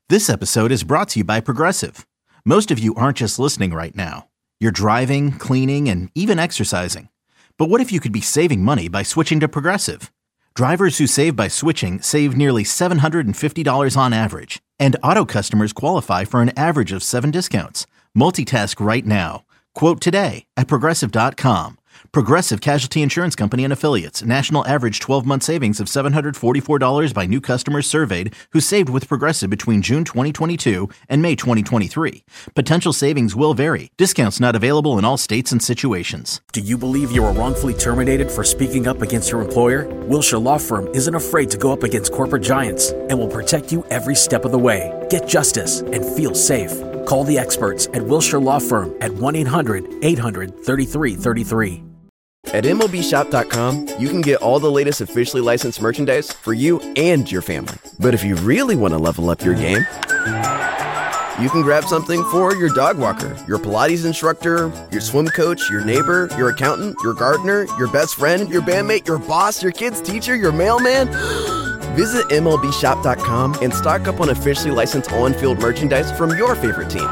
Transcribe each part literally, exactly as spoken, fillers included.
This episode is brought to you by Progressive. Most of you aren't just listening right now. You're driving, cleaning, and even exercising. But what if you could be saving money by switching to Progressive? Drivers who save by switching save nearly seven hundred fifty dollars on average. And auto customers qualify for an average of seven discounts. Multitask right now. Quote today at Progressive dot com. Progressive Casualty Insurance Company and Affiliates. National average twelve-month savings of seven hundred forty-four dollars by new customers surveyed who saved with Progressive between June twenty twenty-two and May twenty twenty-three. Potential savings will vary. Discounts not available in all states and situations. Do you believe you were wrongfully terminated for speaking up against your employer? Wilshire Law Firm isn't afraid to go up against corporate giants and will protect you every step of the way. Get justice and feel safe. Call the experts at Wilshire Law Firm at one eight hundred eight hundred thirty-three thirty-three. At M L B Shop dot com, you can get all the latest officially licensed merchandise for you and your family. But if you really want to level up your game, you can grab something for your dog walker, your Pilates instructor, your swim coach, your neighbor, your accountant, your gardener, your best friend, your bandmate, your boss, your kid's teacher, your mailman. Visit M L B Shop dot com and stock up on officially licensed on-field merchandise from your favorite teams.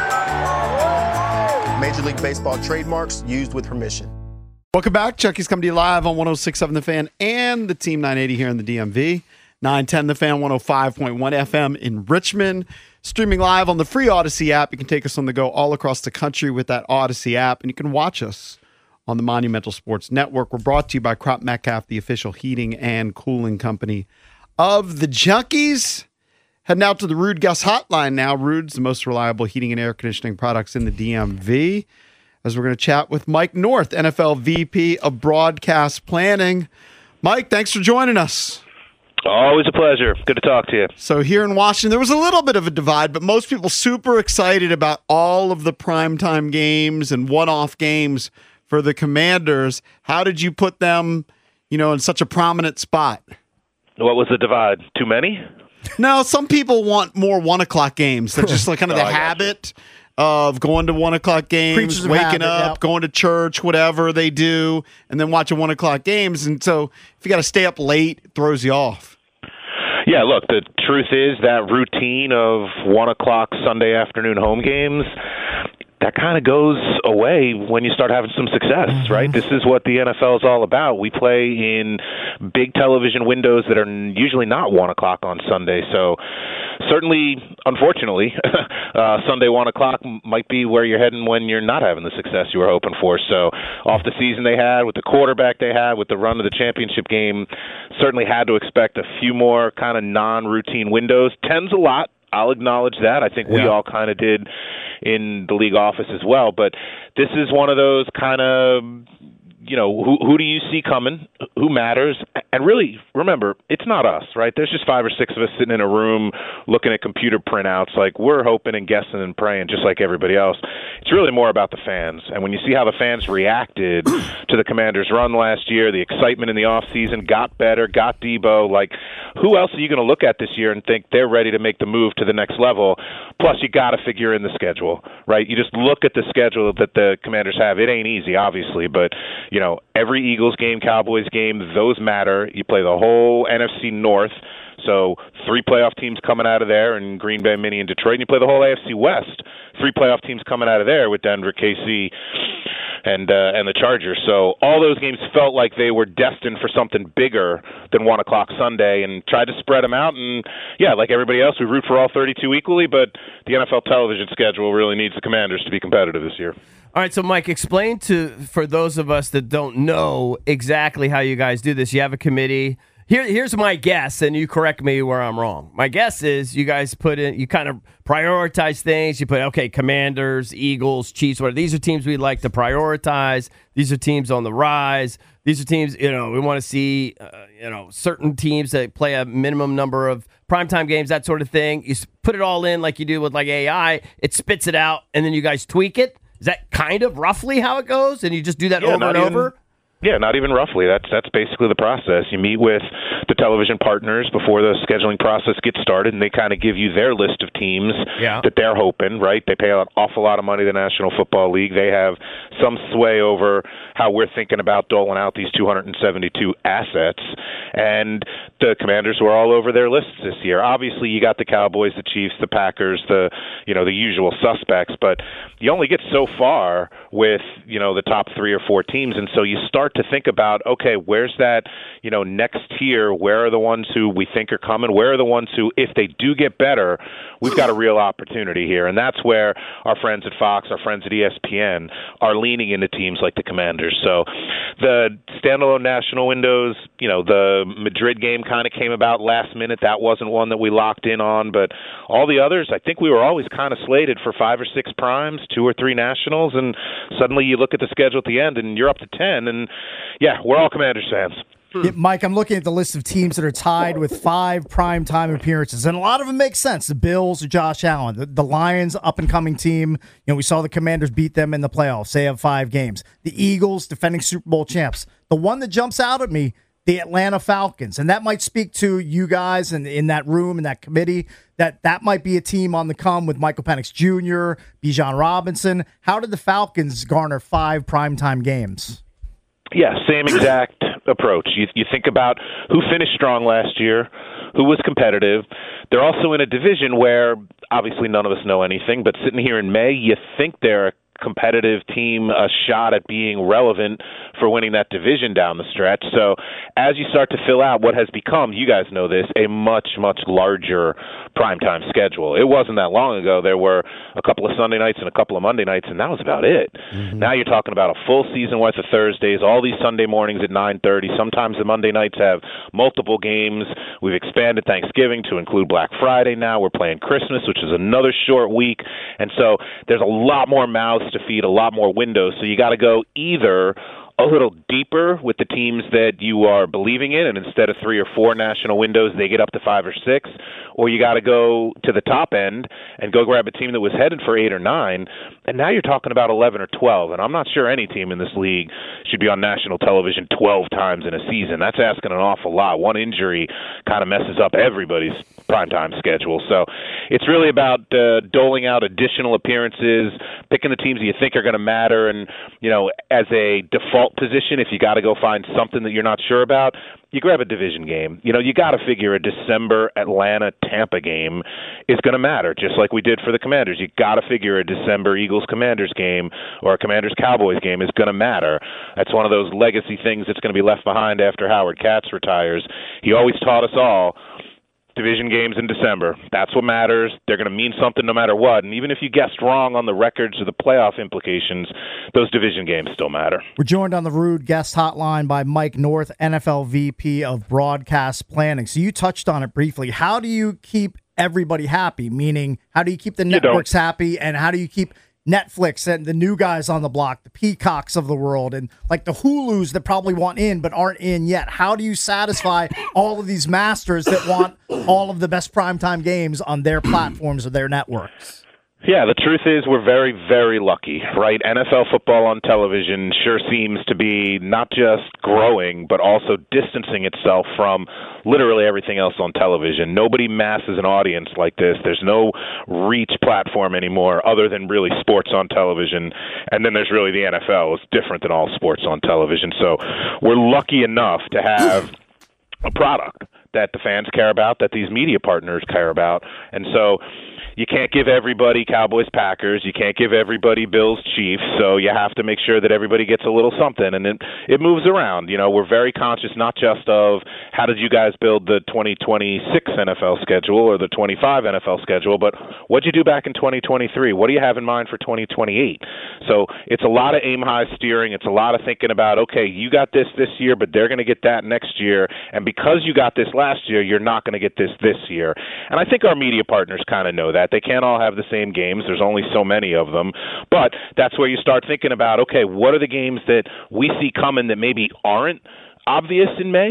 Major League Baseball trademarks used with permission. Welcome back. Chucky's coming to you live on one oh six point seven The Fan and the Team nine eighty here in the D M V. nine ten The Fan, one oh five point one F M in Richmond. Streaming live on the free Odyssey app. You can take us on the go all across the country with that Odyssey app, and you can watch us on the Monumental Sports Network. We're brought to you by Crop Metcalf, the official heating and cooling company of the Junkies. Heading out to the Rude Gus Hotline now. Rude's the most reliable heating and air conditioning products in the D M V. As we're going to chat with Mike North, N F L V P of Broadcast Planning. Mike, thanks for joining us. Always a pleasure. Good to talk to you. So here in Washington, there was a little bit of a divide, but most people super excited about all of the primetime games and one-off games for the Commanders. How did you put them, you know, in such a prominent spot? What was the divide? Too many? No, some people want more one o'clock games. That's just like kind of oh, the habit of going to one o'clock games, waking habit, up, yep. going to church, whatever they do, and then watching one o'clock games. And so if you got to stay up late, it throws you off. Yeah, look, the truth is that routine of one o'clock Sunday afternoon home games, that kind of goes away when you start having some success, mm-hmm. right? This is what the N F L is all about. We play in big television windows that are usually not one o'clock on Sunday. So certainly, unfortunately, uh, Sunday one o'clock might be where you're heading when you're not having the success you were hoping for. So off the season they had, with the quarterback they had, with the run to the championship game, certainly had to expect a few more kind of non-routine windows. Ten's a lot. I'll acknowledge that. I think we yeah. all kind of did in the league office as well. But this is one of those kind of, you know, who who do you see coming? Who matters? And really, remember, it's not us, right? There's just five or six of us sitting in a room looking at computer printouts. Like, we're hoping and guessing and praying just like everybody else. It's really more about the fans. And when you see how the fans reacted to the Commanders' run last year, the excitement in the offseason, got better, got Debo, like, who else are you going to look at this year and think they're ready to make the move to the next level? Plus, you got to figure in the schedule, right? You just look at the schedule that the Commanders have. It ain't easy, obviously, but, you know, every Eagles game, Cowboys game, those matter. You play the whole N F C North, so three playoff teams coming out of there, and Green Bay, Minnie, and Detroit. And you play the whole A F C West, three playoff teams coming out of there with Denver, K C, and uh, and the Chargers. So all those games felt like they were destined for something bigger than one o'clock Sunday, and tried to spread them out. And yeah, like everybody else, we root for all thirty-two equally, but the N F L television schedule really needs the Commanders to be competitive this year. All right, so Mike, explain to for those of us that don't know exactly how you guys do this. You have a committee. Here, here's my guess, and you correct me where I'm wrong. My guess is you guys put in, you kind of prioritize things. You put, okay, Commanders, Eagles, Chiefs, whatever. These are teams we'd like to prioritize. These are teams on the rise. These are teams, you know, we want to see, uh, you know, certain teams that play a minimum number of primetime games, that sort of thing. You put it all in like you do with like A I. It spits it out, and then you guys tweak it. Is that kind of roughly how it goes? And you just do that yeah, over and even, over? Yeah, not even roughly. That's that's basically the process. You meet with the television partners before the scheduling process gets started, and they kind of give you their list of teams yeah. that they're hoping, right? They pay an awful lot of money to the National Football League. They have some sway over how we're thinking about doling out these two hundred seventy-two assets, and the Commanders were all over their lists this year. Obviously, you got the Cowboys, the Chiefs, the Packers, the you know the usual suspects, but you only get so far with you know the top three or four teams, and so you start to think about, okay, where's that, you know, next tier? Where are the ones who we think are coming? Where are the ones who, if they do get better, we've got a real opportunity here? And that's where our friends at Fox, our friends at E S P N are leaning into teams like the Commanders. So the standalone national windows, you know, the Madrid game kind of came about last minute. That wasn't one that we locked in on, but all the others, I think we were always kind of slated for five or six primes, two or three nationals, and suddenly you look at the schedule at the end and you're up to ten, and yeah, we're all Commanders fans. Yeah, Mike, I'm looking at the list of teams that are tied with five primetime appearances, and a lot of them make sense. The Bills, Josh Allen, the, the Lions, up-and-coming team. You know, we saw the Commanders beat them in the playoffs. They have five games. The Eagles, defending Super Bowl champs. The one that jumps out at me, the Atlanta Falcons, and that might speak to you guys and in that room, in that committee, that that might be a team on the come with Michael Penix Junior, Bijan Robinson. How did the Falcons garner five primetime games? Yeah, same exact approach. You, you think about who finished strong last year, who was competitive. They're also in a division where obviously none of us know anything, but sitting here in May, you think they're a competitive team, a shot at being relevant for winning that division down the stretch. So as you start to fill out what has become, you guys know this, a much, much larger primetime schedule. It wasn't that long ago. There were a couple of Sunday nights and a couple of Monday nights, and that was about it. Mm-hmm. Now you're talking about a full season worth of Thursdays, all these Sunday mornings at nine thirty. Sometimes the Monday nights have multiple games. We've expanded Thanksgiving to include Black Friday now. We're playing Christmas, which is another short week. And so there's a lot more mouths to feed, a lot more windows. So you got to go either a little deeper with the teams that you are believing in, and instead of three or four national windows, they get up to five or six, or you got to go to the top end and go grab a team that was headed for eight or nine, and now you're talking about eleven or twelve, and I'm not sure any team in this league should be on national television twelve times in a season. That's asking an awful lot. One injury kind of messes up everybody's primetime schedule. So it's really about uh, doling out additional appearances, picking the teams that you think are going to matter, and, you know, as a default position, if you got to go find something that you're not sure about, you grab a division game. You know, you got to figure a December Atlanta-Tampa game is going to matter, just like we did for the Commanders. You got to figure a December Eagles-Commanders game or a Commanders-Cowboys game is going to matter. That's one of those legacy things that's going to be left behind after Howard Katz retires. He always taught us all, division games in December. That's what matters. They're going to mean something no matter what. And even if you guessed wrong on the records or the playoff implications, those division games still matter. We're joined on the Rude Guest Hotline by Mike North, N F L V P of Broadcast Planning. So you touched on it briefly. How do you keep everybody happy? Meaning, how do you keep the networks happy, and how do you keep Netflix and the new guys on the block, the Peacocks of the world, and like the Hulus that probably want in but aren't in yet? How do you satisfy all of these masters that want all of the best primetime games on their platforms or their networks? Yeah, the truth is we're very, very lucky, right? N F L football on television sure seems to be not just growing, but also distancing itself from literally everything else on television. Nobody masses an audience like this. There's no reach platform anymore other than really sports on television. And then there's really the N F L. It's different than all sports on television. So we're lucky enough to have a product that the fans care about, that these media partners care about. And so you can't give everybody Cowboys, Packers. You can't give everybody Bills, Chiefs. So you have to make sure that everybody gets a little something, and it, it moves around. You know, we're very conscious not just of how did you guys build the twenty twenty-six N F L schedule or the twenty-five N F L schedule, but what'd you do back in twenty twenty-three? What do you have in mind for twenty twenty-eight? So it's a lot of aim high steering. It's a lot of thinking about, okay, you got this this year, but they're going to get that next year, and because you got this last year, you're not going to get this this year. And I think our media partners kind of know that. They can't all have the same games. There's only so many of them. But that's where you start thinking about, okay, what are the games that we see coming that maybe aren't obvious in May?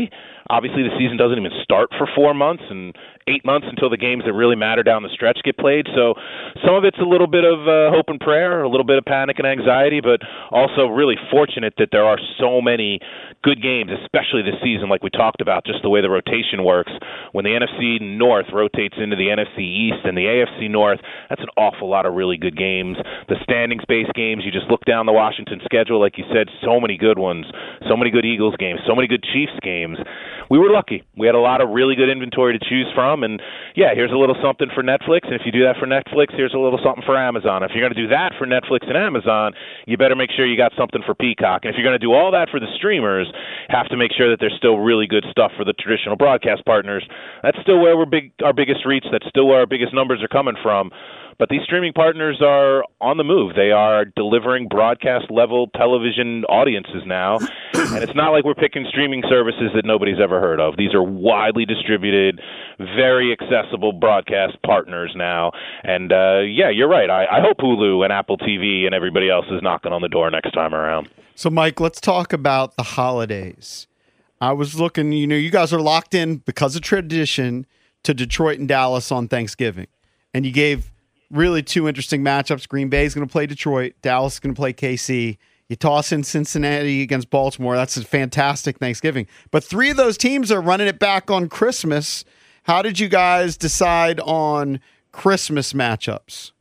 Obviously, the season doesn't even start for four months and eight months until the games that really matter down the stretch get played. So some of it's a little bit of uh, hope and prayer, a little bit of panic and anxiety, but also really fortunate that there are so many good games, especially this season, like we talked about, just the way the rotation works. When the N F C North rotates into the N F C East and the A F C North, that's an awful lot of really good games. The standings-based games, you just look down the Washington schedule, like you said, so many good ones, so many good Eagles games, so many good Chiefs games. We were lucky. We had a lot of really good inventory to choose from, and yeah, here's a little something for Netflix, and if you do that for Netflix, here's a little something for Amazon. If you're going to do that for Netflix and Amazon, you better make sure you got something for Peacock. And if you're going to do all that for the streamers, have to make sure that there's still really good stuff for the traditional broadcast partners. That's still where we're big, our biggest reach. That's still where our biggest numbers are coming from. But these streaming partners are on the move. They are delivering broadcast-level television audiences now. And it's not like we're picking streaming services that nobody's ever heard of. These are widely distributed, very accessible broadcast partners now. And, uh, yeah, you're right. I, I hope Hulu and Apple T V and everybody else is knocking on the door next time around. So, Mike, let's talk about the holidays. I was looking, you know, you guys are locked in because of tradition to Detroit and Dallas on Thanksgiving. And you gave really two interesting matchups. Green Bay is going to play Detroit. Dallas is going to play K C. You toss in Cincinnati against Baltimore. That's a fantastic Thanksgiving. But three of those teams are running it back on Christmas. How did you guys decide on Christmas matchups?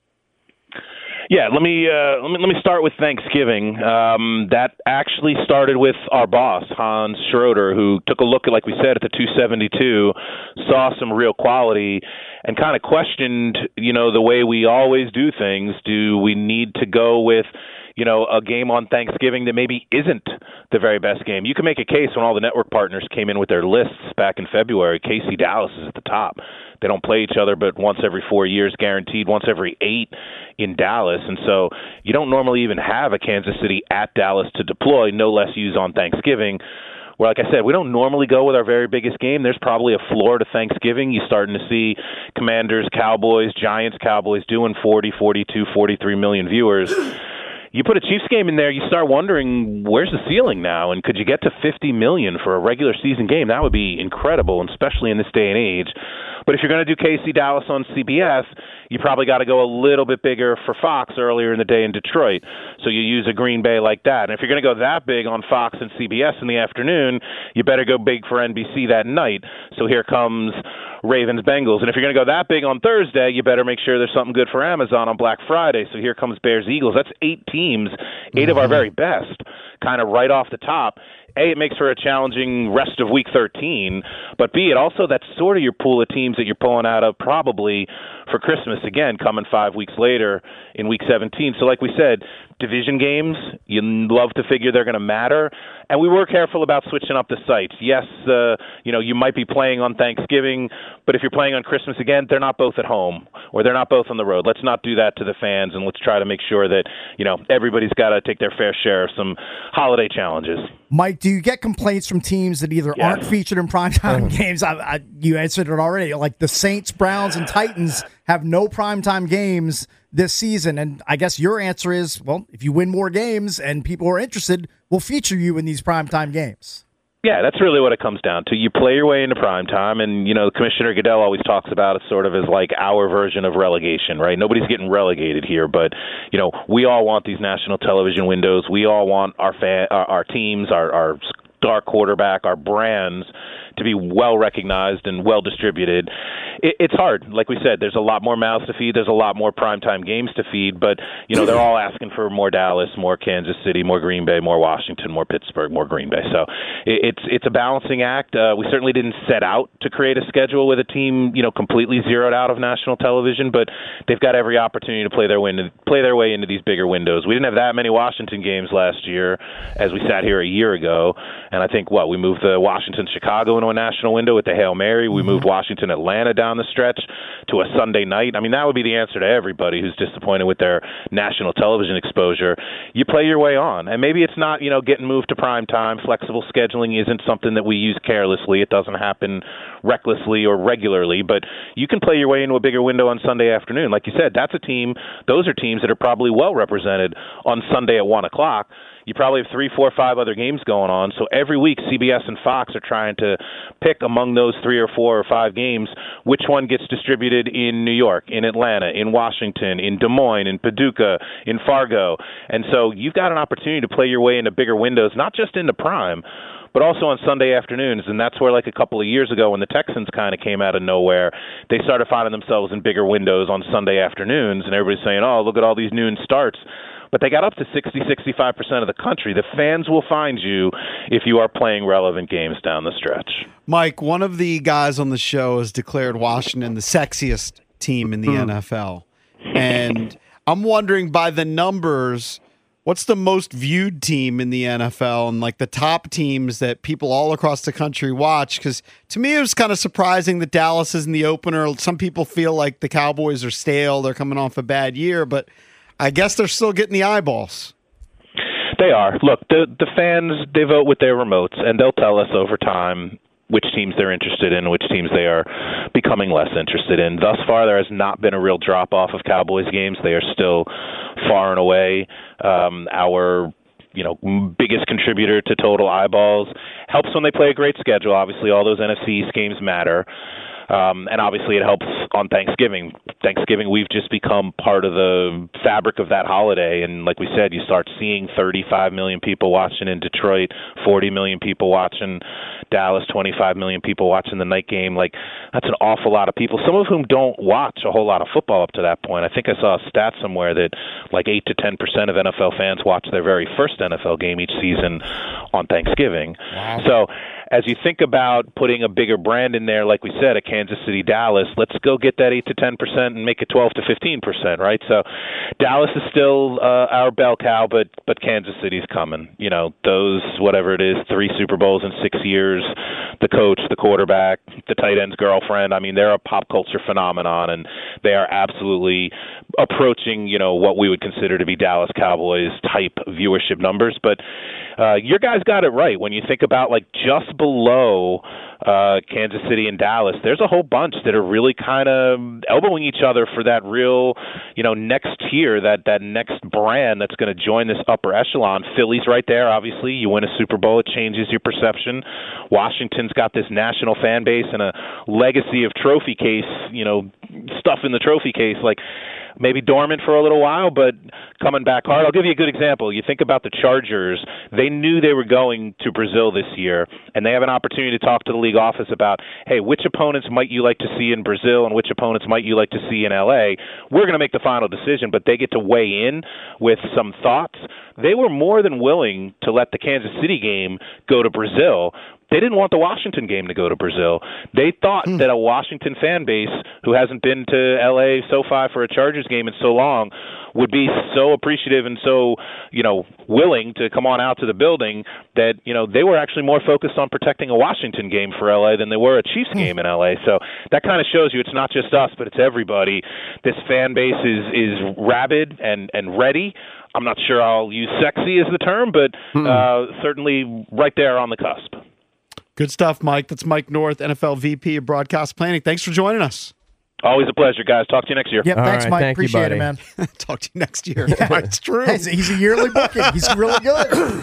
Yeah, let me uh, let me let me start with Thanksgiving. Um, that actually started with our boss, Hans Schroeder, who took a look at, like we said, at the two seventy-two, saw some real quality, and kind of questioned, you know, the way we always do things. Do we need to go with, you know, a game on Thanksgiving that maybe isn't the very best game? You can make a case when all the network partners came in with their lists back in February. K C Dallas is at the top. They don't play each other but once every four years, guaranteed, once every eight in Dallas. And so you don't normally even have a Kansas City at Dallas to deploy, no less use on Thanksgiving. Where, like I said, we don't normally go with our very biggest game. There's probably a floor to Thanksgiving. You're starting to see Commanders, Cowboys, Giants, Cowboys doing forty, forty-two, forty-three million viewers. You put a Chiefs game in there, you start wondering, where's the ceiling now? And could you get to fifty million for a regular season game? That would be incredible, and especially in this day and age. But if you're going to do K C Dallas on C B S, you probably got to go a little bit bigger for Fox earlier in the day in Detroit. So you use a Green Bay like that. And if you're going to go that big on Fox and C B S in the afternoon, you better go big for N B C that night. So here comes Ravens Bengals. And if you're going to go that big on Thursday, you better make sure there's something good for Amazon on Black Friday. So here comes Bears Eagles. That's eight teams, eight mm-hmm. of our very best, kind of right off the top. A, it makes for a challenging rest of Week thirteen, but B, it also, that's sort of your pool of teams that you're pulling out of probably for Christmas, again, coming five weeks later in Week seventeen. So like we said, division games, you love to figure they're going to matter, and we were careful about switching up the sites. Yes, uh, you know, you might be playing on Thanksgiving, but if you're playing on Christmas, again, they're not both at home, or they're not both on the road. Let's not do that to the fans, and let's try to make sure that, you know, everybody's got to take their fair share of some holiday challenges. Mike, do you get complaints from teams that either yes. aren't featured in primetime games? I, I, you answered it already. Like the Saints, Browns, and Titans have no primetime games this season. And I guess your answer is, well, if you win more games and people are interested, we'll feature you in these primetime games. Yeah, that's really what it comes down to. You play your way into primetime, and, you know, Commissioner Goodell always talks about it sort of as like our version of relegation, right? Nobody's getting relegated here, but, you know, we all want these national television windows. We all want our fan, our, our teams, our, our star quarterback, our brands to be well recognized and well distributed. It, it's hard. Like we said, there's a lot more mouths to feed. There's a lot more primetime games to feed, but, you know, they're all asking for more Dallas, more Kansas City, more Green Bay, more Washington, more Pittsburgh, more Green Bay. So it, it's it's a balancing act. Uh, we certainly didn't set out to create a schedule with a team, you know, completely zeroed out of national television, but they've got every opportunity to play their win- play their way into these bigger windows. We didn't have that many Washington games last year as we sat here a year ago, and I think, what, we moved the Washington-Chicago into a national window with the Hail Mary. We moved Washington-Atlanta down the stretch to a Sunday night. I mean, that would be the answer to everybody who's disappointed with their national television exposure. You play your way on, and maybe it's not, you know, getting moved to prime time. Flexible scheduling isn't something that we use carelessly. It doesn't happen recklessly or regularly, but you can play your way into a bigger window on Sunday afternoon. Like you said, that's a team, those are teams that are probably well represented on Sunday at one o'clock. you probably have three, four, five other games going on. So every week, C B S and Fox are trying to pick among those three or four or five games which one gets distributed in New York, in Atlanta, in Washington, in Des Moines, in Paducah, in Fargo. And so you've got an opportunity to play your way into bigger windows, not just into prime, but also on Sunday afternoons. And that's where, like a couple of years ago, when the Texans kind of came out of nowhere, they started finding themselves in bigger windows on Sunday afternoons, and everybody's saying, oh, look at all these noon starts. But they got up to sixty, sixty-five percent of the country. The fans will find you if you are playing relevant games down the stretch. Mike, one of the guys on the show has declared Washington the sexiest team in the N F L. And I'm wondering, by the numbers, what's the most viewed team in the N F L and like the top teams that people all across the country watch? Because to me, it was kind of surprising that Dallas is in the opener. Some people feel like the Cowboys are stale. They're coming off a bad year, but I guess they're still getting the eyeballs. They are. Look, the the fans, they vote with their remotes, and they'll tell us over time which teams they're interested in, which teams they are becoming less interested in. Thus far, there has not been a real drop-off of Cowboys games. They are still far and away um, our you know, biggest contributor to total eyeballs. Helps when they play a great schedule. Obviously, all those N F C East games matter. Um, and obviously it helps on Thanksgiving. Thanksgiving, we've just become part of the fabric of that holiday. And like we said, you start seeing thirty-five million people watching in Detroit, forty million people watching Dallas, twenty-five million people watching the night game. Like, that's an awful lot of people, some of whom don't watch a whole lot of football up to that point. I think I saw a stat somewhere that like eight to ten percent of N F L fans watch their very first N F L game each season on Thanksgiving. Wow. So as you think about putting a bigger brand in there, like we said, a Kansas City, Dallas, let's go get that eight to ten percent and make it twelve to fifteen percent, right? So Dallas is still uh, our bell cow, but but Kansas City's coming. You know, those, whatever it is, three Super Bowls in six years, the coach, the quarterback, the tight end's girlfriend. I mean, they're a pop culture phenomenon, and they are absolutely approaching, you know, what we would consider to be Dallas Cowboys type viewership numbers. But uh, your guys got it right. When you think about, like, just below uh, Kansas City and Dallas, there's a whole bunch that are really kind of elbowing each other for that real, you know, next tier, that, that next brand that's going to join this upper echelon. Philly's right there, obviously. You win a Super Bowl, it changes your perception. Washington's got this national fan base and a legacy of trophy case, you know, stuff in the trophy case. Like, maybe dormant for a little while, but coming back hard. I'll give you a good example. You think about the Chargers. They knew they were going to Brazil this year, and they have an opportunity to talk to the league office about, hey, which opponents might you like to see in Brazil and which opponents might you like to see in L A? We're going to make the final decision, but they get to weigh in with some thoughts. They were more than willing to let the Kansas City game go to Brazil. They didn't want the Washington game to go to Brazil. They thought mm. that a Washington fan base who hasn't been to L A SoFi for a Chargers game in so long would be so appreciative and so, you know, willing to come on out to the building that, you know, they were actually more focused on protecting a Washington game for L A than they were a Chiefs game in L A. So that kind of shows you it's not just us, but it's everybody. This fan base is is rabid and, and ready. I'm not sure I'll use sexy as the term, but uh, certainly right there on the cusp. Good stuff, Mike. That's Mike North, N F L V P of Broadcast Planning. Thanks for joining us. Always a pleasure, guys. Talk to you next year. Yep, thanks, right, Mike. thank you, Appreciate buddy. it, man. Talk to you next year. Yeah. It's true. He's, he's a yearly booking. He's really good.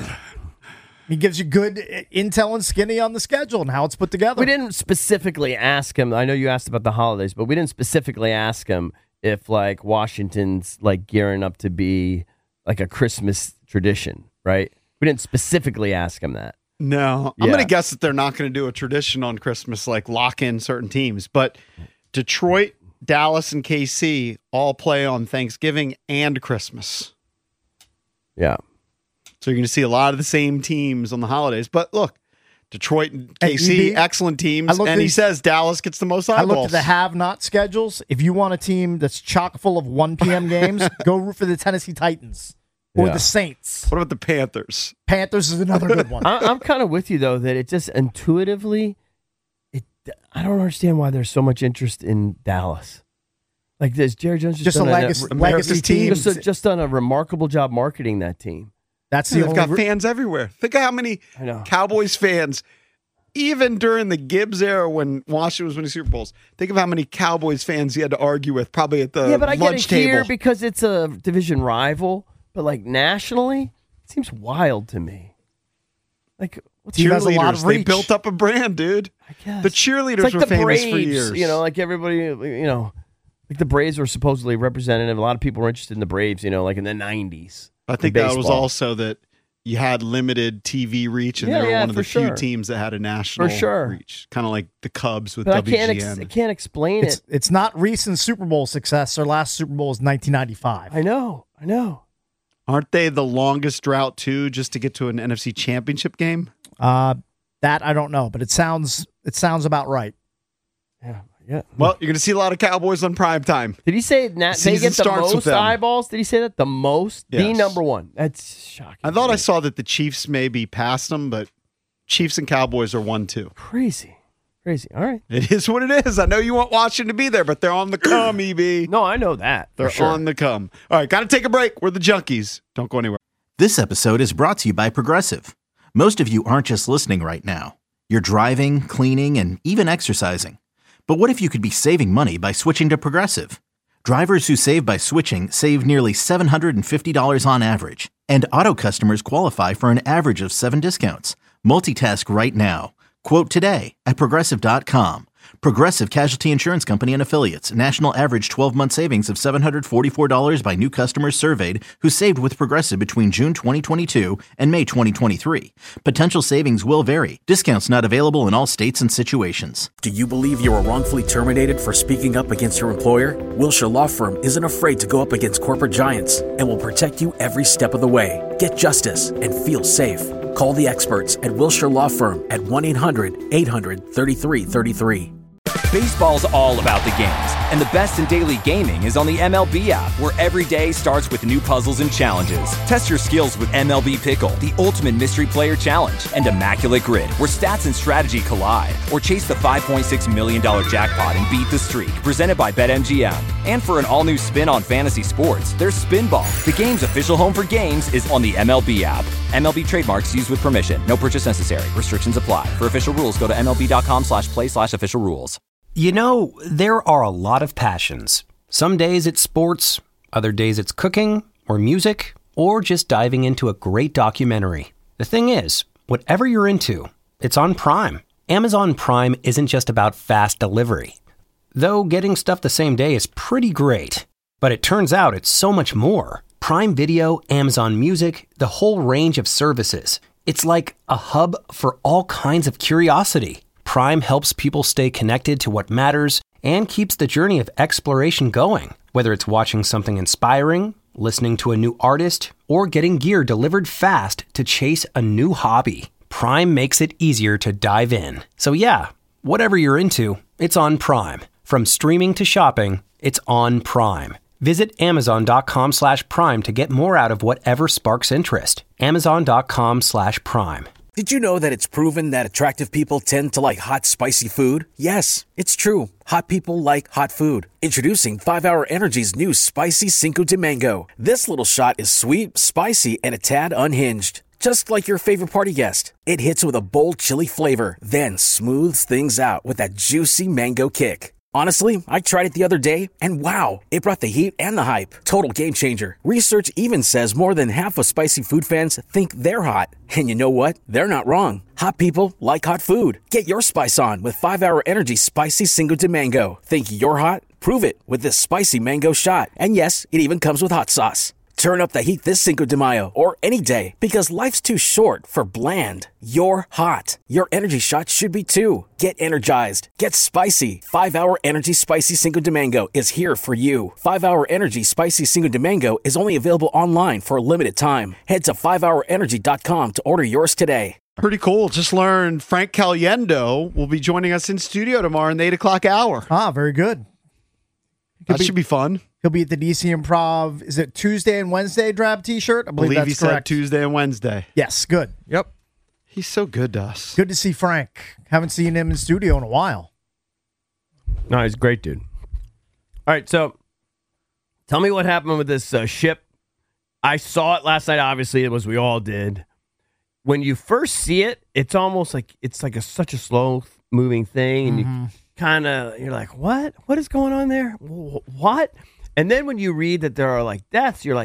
He gives you good intel and skinny on the schedule and how it's put together. We didn't specifically ask him. I know you asked about the holidays, but we didn't specifically ask him if, like, Washington's, like, gearing up to be, like, a Christmas tradition, right? We didn't specifically ask him that. No, I'm Yeah. going to guess that they're not going to do a tradition on Christmas, like lock in certain teams. But Detroit, Dallas, and K C all play on Thanksgiving and Christmas. Yeah. So you're going to see a lot of the same teams on the holidays. But look, Detroit and K C, Hey, E B, excellent teams. I looked And at he these- says Dallas gets the most I eyeballs. looked at the have-not schedules. If you want a team that's chock full of one p.m. games, go root for the Tennessee Titans or Yeah. the Saints. What about the Panthers? Panthers is another good one. I, I'm kind of with you, though, that it just intuitively, it. I don't understand why there's so much interest in Dallas. Like this, Jerry Jones just, Just a done legacy, America's legacy team. team. just, just done a remarkable job marketing that team. That's the They've only got re- fans everywhere. Think of how many I know. Cowboys fans, even during the Gibbs era when Washington was winning Super Bowls, think of how many Cowboys fans you had to argue with probably at the yeah, but I get lunch it here table. because it's a division rival. But like nationally, It seems wild to me. Like, what's Team has a lot of They reach. built up a brand, dude. I guess. The cheerleaders It's like were the famous Braves, for years. You know, like everybody, you know, like the Braves were supposedly representative. A lot of people were interested in the Braves, you know, like in the nineties. I think that was also that you had limited T V reach, and Yeah, they were yeah, one of for the few sure. teams that had a national For sure. reach. Kind of like the Cubs with But I W G N. can't, ex- I can't explain It's it. it's not recent Super Bowl success. Their last Super Bowl was nineteen ninety-five. I know, I know. Aren't they the longest drought, too, just to get to an N F C championship game? Uh, that I don't know, but it sounds it sounds about right. Yeah, yeah. Well, you're going to see a lot of Cowboys on primetime. Did he say that they Season get the starts with most them. eyeballs? Did he say that the most? The Yes. number one. That's shocking. I thought I saw that the Chiefs may be past them, but Chiefs and Cowboys are one, two. Crazy, crazy. All right. It is what it is. I know you want Washington to be there, but they're on the come, E B. No, I know that. They're for sure. on the come. All right, got to take a break. We're the Junkies. Don't go anywhere. This episode is brought to you by Progressive. Most of you aren't just listening right now. You're driving, cleaning, and even exercising. But what if you could be saving money by switching to Progressive? Drivers who save by switching save nearly seven hundred fifty dollars on average. And auto customers qualify for an average of seven discounts. Multitask right now. Quote today at Progressive dot com. Progressive Casualty Insurance Company and Affiliates. National average twelve-month savings of seven hundred forty-four dollars by new customers surveyed who saved with Progressive between June twenty twenty-two and May twenty twenty-three. Potential savings will vary. Discounts not available in all states and situations. Do you believe you were wrongfully terminated for speaking up against your employer? Wilshire Law Firm isn't afraid to go up against corporate giants and will protect you every step of the way. Get justice and feel safe. Call the experts at Wilshire Law Firm at one eight hundred eight hundred thirty-three thirty-three. Baseball's all about the games, and the best in daily gaming is on the M L B app, where every day starts with new puzzles and challenges. Test your skills with M L B Pickle, the ultimate mystery player challenge, and Immaculate Grid, where stats and strategy collide. Or chase the five point six million dollars jackpot and beat the streak, presented by BetMGM. And for an all-new spin on fantasy sports, there's Spinball. The game's official home for games is on the M L B app. M L B trademarks used with permission. No purchase necessary. Restrictions apply. For official rules, go to MLB.com slash play slash official rules. You know, there are a lot of passions. Some days it's sports, other days it's cooking, or music, or just diving into a great documentary. The thing is, whatever you're into, it's on Prime. Amazon Prime isn't just about fast delivery. Though getting stuff the same day is pretty great. But it turns out it's so much more. Prime Video, Amazon Music, the whole range of services. It's like a hub for all kinds of curiosity. Prime helps people stay connected to what matters and keeps the journey of exploration going. Whether it's watching something inspiring, listening to a new artist, or getting gear delivered fast to chase a new hobby, Prime makes it easier to dive in. So yeah, whatever you're into, it's on Prime. From streaming to shopping, it's on Prime. Visit Amazon.com slash Prime to get more out of whatever sparks interest. Amazon.com slash Prime. Did you know that it's proven that attractive people tend to like hot, spicy food? Yes, it's true. Hot people like hot food. Introducing five hour Energy's new Spicy Cinco de Mango. This little shot is sweet, spicy, and a tad unhinged. Just like your favorite party guest. It hits with a bold chili flavor, then smooths things out with that juicy mango kick. Honestly, I tried it the other day, and wow, it brought the heat and the hype. Total game changer. Research even says more than half of spicy food fans think they're hot. And you know what? They're not wrong. Hot people like hot food. Get your spice on with five hour Energy Spicy Cinco de Mango. Think you're hot? Prove it with this spicy mango shot. And yes, it even comes with hot sauce. Turn up the heat this Cinco de Mayo or any day, because life's too short for bland. You're hot. Your energy shot should be too. Get energized. Get spicy. five hour Energy Spicy Cinco de Mango is here for you. five hour Energy Spicy Cinco de Mango is only available online for a limited time. Head to five hour energy dot com to order yours today. Pretty cool. Just learned Frank Caliendo will be joining us in studio tomorrow in the eight o'clock hour. Ah, very good. That be- should be fun. He'll be at the D C Improv. Is it Tuesday and Wednesday drab t-shirt? I believe, believe that's he said correct. Tuesday and Wednesday. Yes, good. Yep. He's so good to us. Good to see Frank. Haven't seen him in studio in a while. No, he's a great dude. All right, so tell me what happened with this uh, ship. I saw it last night, obviously, it was we all did. When you first see it, it's almost like it's like a such a slow moving thing, and Mm-hmm. you kind of you're like, what? What is going on there? Wh- What? And then when you read that there are like deaths, you're like,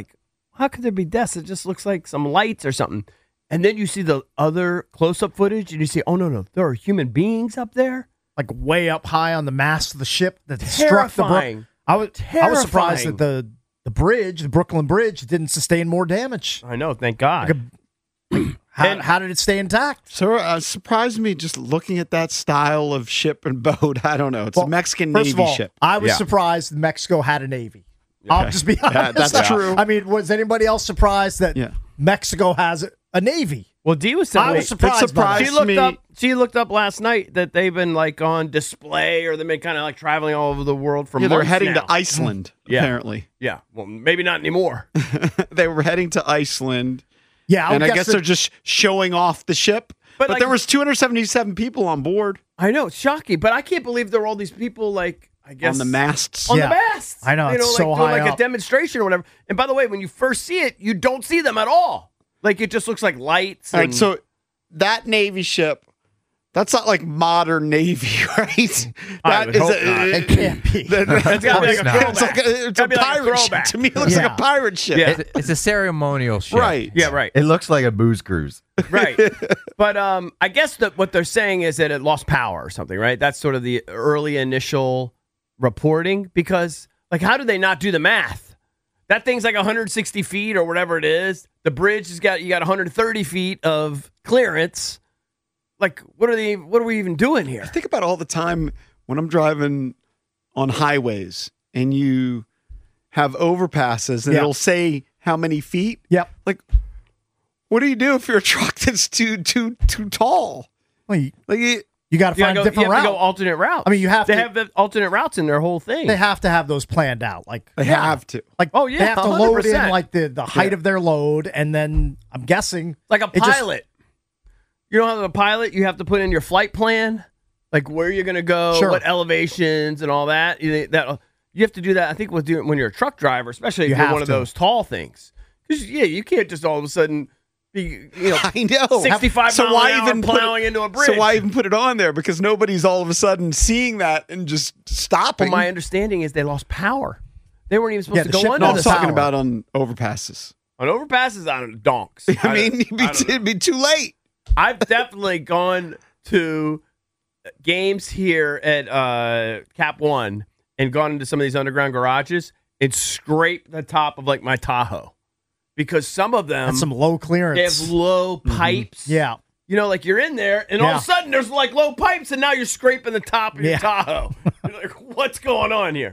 how could there be deaths? It just looks like some lights or something. And then you see the other close-up footage, and you see, oh, no, no, there are human beings up there. Like way up high on the mast of the ship that struck the Terrifying. bro- I was I was surprised Terrifying. that the the bridge, the Brooklyn Bridge, didn't sustain more damage. I know, thank God. Like a- how, how did it stay intact? So uh, surprised me just looking at that style of ship and boat. I don't know. It's Well, a Mexican First Navy of all, ship. I was Yeah. surprised Mexico had a Navy. I'll just be honest. Yeah, that's true. I mean, was anybody else surprised that Yeah. Mexico has a, a Navy? Well, Dee was telling I me- was surprised. It by surprised that. She looked me- up. She looked up last night that they've been like on display, or they've been kind of like traveling all over the world for Yeah, they're months heading now. to Iceland, Yeah. apparently. Yeah, well, maybe not anymore. They were heading to Iceland, Yeah, I would and I guess guess that- they're just showing off the ship. But, But, like- there was two hundred seventy-seven people on board I know, it's shocking, but I can't believe there were all these people like I guess on the masts. on Yeah. the masts. I know, you know, it's like so doing high like a up. demonstration or whatever. And by the way, when you first see it, you don't see them at all. Like it just looks like lights. All right, and- so that Navy ship, that's not like modern Navy, right? I That would is hope a- not. It can't be. it's gotta be like a not. throwback. It's like a, it's Gotta a be like a pirate ship. throwback. To me, it looks Yeah. like a pirate ship. Yeah. It's, it's a ceremonial ship. Right. Yeah, right. It looks like a booze cruise. Right. But um, I guess that what they're saying is that it lost power or something, right? That's sort of the early initial reporting because, like, how do they not do the math? That thing's like one hundred sixty feet or whatever it is. The bridge has got, you got one hundred thirty feet of clearance. Like, what are they, what are we even doing here? I think about all the time when I'm driving on highways and you have overpasses and Yeah. it'll say how many feet. Yep. Like, what do you do if you're a truck that's too too too tall? Well, you, Like, it, you got to You find gotta a go, you different have to route. go alternate routes. I mean, you have they to- have the alternate routes in their whole thing. They have to have those planned out. Like they yeah. have to. Like Oh, yeah, they have to one hundred load in percent. like the, the height Yeah. of their load, and then I'm guessing Like a it just- pilot. You don't have a pilot, you have to put in your flight plan, like where you're going to go, Sure. what elevations and all that. You, that. you have to do that, I think, with doing, when you're a truck driver, especially if You you are have one of to. those tall things. Because, yeah, you can't just all of a sudden be, you know, I know. sixty-five So mile why an hour even put it- plowing into a bridge. So why even put it on there? Because nobody's all of a sudden seeing that and just stopping. Well, my understanding is they lost power. They weren't even supposed Yeah, to the go ship under no, I'm the talking tower. about on overpasses. On overpasses, on donks. I mean, it'd be, I don't know. it'd be too late. I've definitely gone to games here at uh, Cap One and gone into some of these underground garages and scraped the top of like my Tahoe because some of them that's some low they clearance. have low pipes. Yeah. You know, like you're in there and all Yeah. of a sudden there's like low pipes and now you're scraping the top of Yeah. your Tahoe. You're like, what's going on here?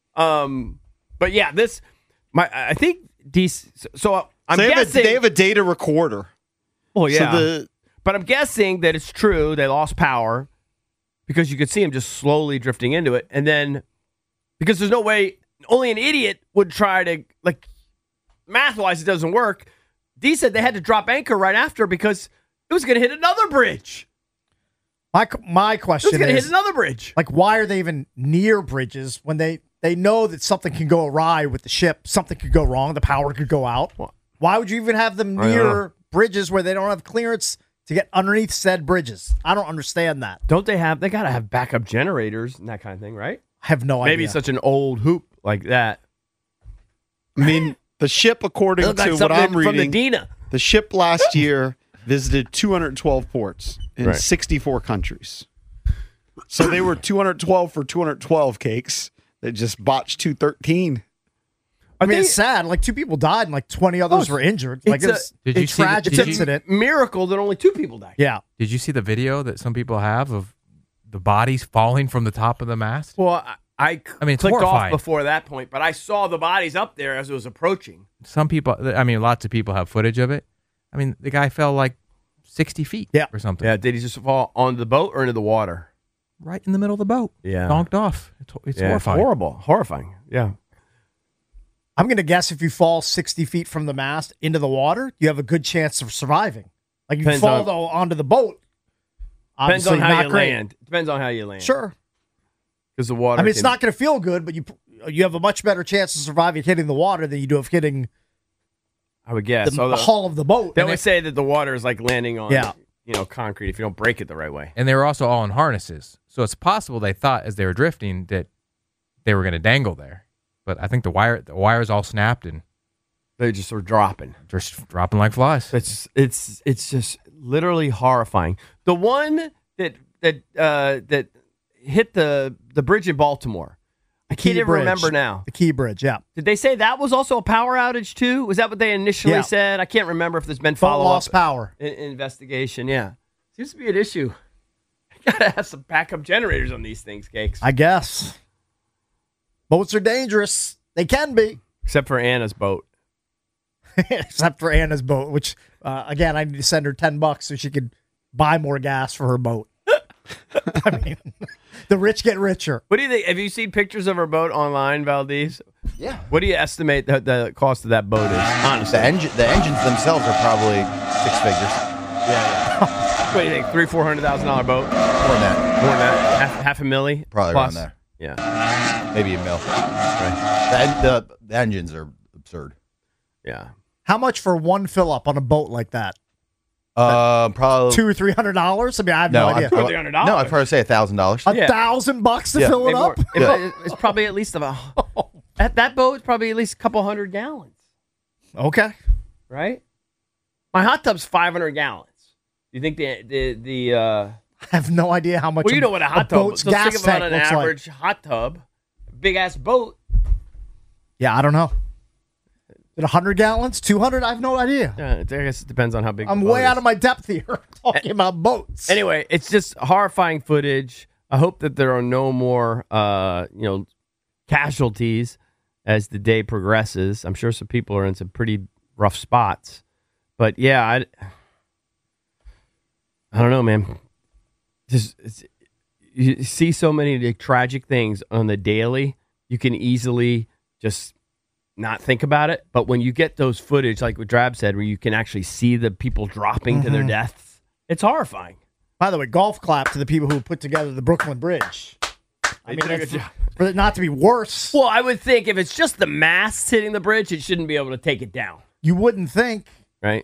Um, but yeah, this my I think these. So I'm So they, have a, guessing they have a data recorder. Oh yeah. So the But I'm guessing that it's true they lost power because you could see them just slowly drifting into it. And then because there's no way, only an idiot would try to, like, math wise, it doesn't work. Dee said they had to drop anchor right after because it was going to hit another bridge. My my It was question going to hit is, another bridge. like, why are they even near bridges when they they know that something can go awry with the ship, something could go wrong, the power could go out? Why would you even have them I don't near know. bridges where they don't have clearance to get underneath said bridges? I don't understand that. Don't they have, they got to have backup generators and that kind of thing, right? I have no Maybe idea. such an old hoop like that. I mean, the ship, according It looked to like what something I'm from the reading, Dina. the ship last year visited two hundred twelve ports in Right. sixty-four countries. So they were two hundred twelve for two hundred twelve cakes. They just botched two thirteen. I mean, they- it's sad. Like, two people died and like twenty others Oh, were injured. Like, it's a- it's Did a you see the- tragic did you- incident. Miracle that only two people died. Yeah. Did you see the video that some people have of the bodies falling from the top of the mast? Well, I, I, I mean, it's clicked horrifying. off before that point, but I saw the bodies up there as it was approaching. Some people, I mean, lots of people have footage of it. I mean, the guy fell like sixty feet Yeah. or something. Yeah, did he just fall onto the boat or into the water? Right in the middle of the boat. Yeah. Donked off. It's, it's Yeah, horrifying. horrible, horrifying. Yeah. I'm going to guess if you fall sixty feet from the mast into the water, you have a good chance of surviving. Like, if you Depends fall on- though onto the boat, Depends obviously on how not you great. land. Depends on how you land. Sure. Because the water. I mean, it's can- not going to feel good, but you you have a much better chance of surviving hitting the water than you do of hitting I would guess. the, although the hull of the boat. They And always it- say that the water is like landing on, Yeah. you know, concrete if you don't break it the right way. And they were also all in harnesses. So it's possible they thought as they were drifting that they were going to dangle there. But I think the wire the wires all snapped and They just are dropping. Just dropping like flies. It's it's it's just literally horrifying. The one that that uh, that hit the the bridge in Baltimore. I can't even bridge. remember now. The Key Bridge, yeah. Did they say that was also a power outage too? Was that what they initially Yeah. said? I can't remember if there's been Boat follow lost up power. in, investigation. Yeah, seems to be an issue. I gotta have some backup generators on these things, Cakes. I guess. Boats are dangerous. They can be. Except for Anna's boat. Except for Anna's boat, which, uh, again, I need to send her ten bucks so she could buy more gas for her boat. I mean, the rich get richer. What do you think? Have you seen pictures of her boat online, Valdez? Yeah. What do you estimate that the cost of that boat is? Honestly, The, engine, the engines themselves are probably six figures. yeah, yeah. What do you think? Three, four hundred thousand dollar boat? More than that. More than that? Half, half a milli? Probably plus? around there. Yeah. Maybe a mil. Right. The, the, the engines are absurd. Yeah. How much for one fill up on a boat like that? Uh, probably Two or three hundred dollars? I mean, I have no, no, idea. I'd, no, I'd probably say a thousand dollars. A thousand bucks to Yeah. fill it Maybe up? more. It- It's probably at least about that, that boat is probably at least a couple hundred gallons, Okay. right? My hot tub's five hundred gallons. You think the the the uh, I have no idea how much. well, you know what a hot tub. boat's So think gas about tank an looks average like. hot tub, big ass boat. Yeah, I don't know. Is it one hundred gallons? two hundred? I have no idea. Yeah, I guess it depends on how big. I'm the boat way is. out of my depth here talking about boats. Anyway, it's just horrifying footage. I hope that there are no more, uh, you know, casualties as the day progresses. I'm sure some people are in some pretty rough spots, but yeah, I, I don't know, man. Just it's, you see so many of the tragic things on the daily. You can easily just not think about it, but when you get those footage, like what Drab said, where you can actually see the people dropping to their Mhm. deaths, it's horrifying. By the way, golf clap to the people who put together the Brooklyn Bridge. I They mean, did a it's- good job. for it not to be worse, Well, I would think if it's just the masts hitting the bridge, it shouldn't be able to take it down, you wouldn't think, right?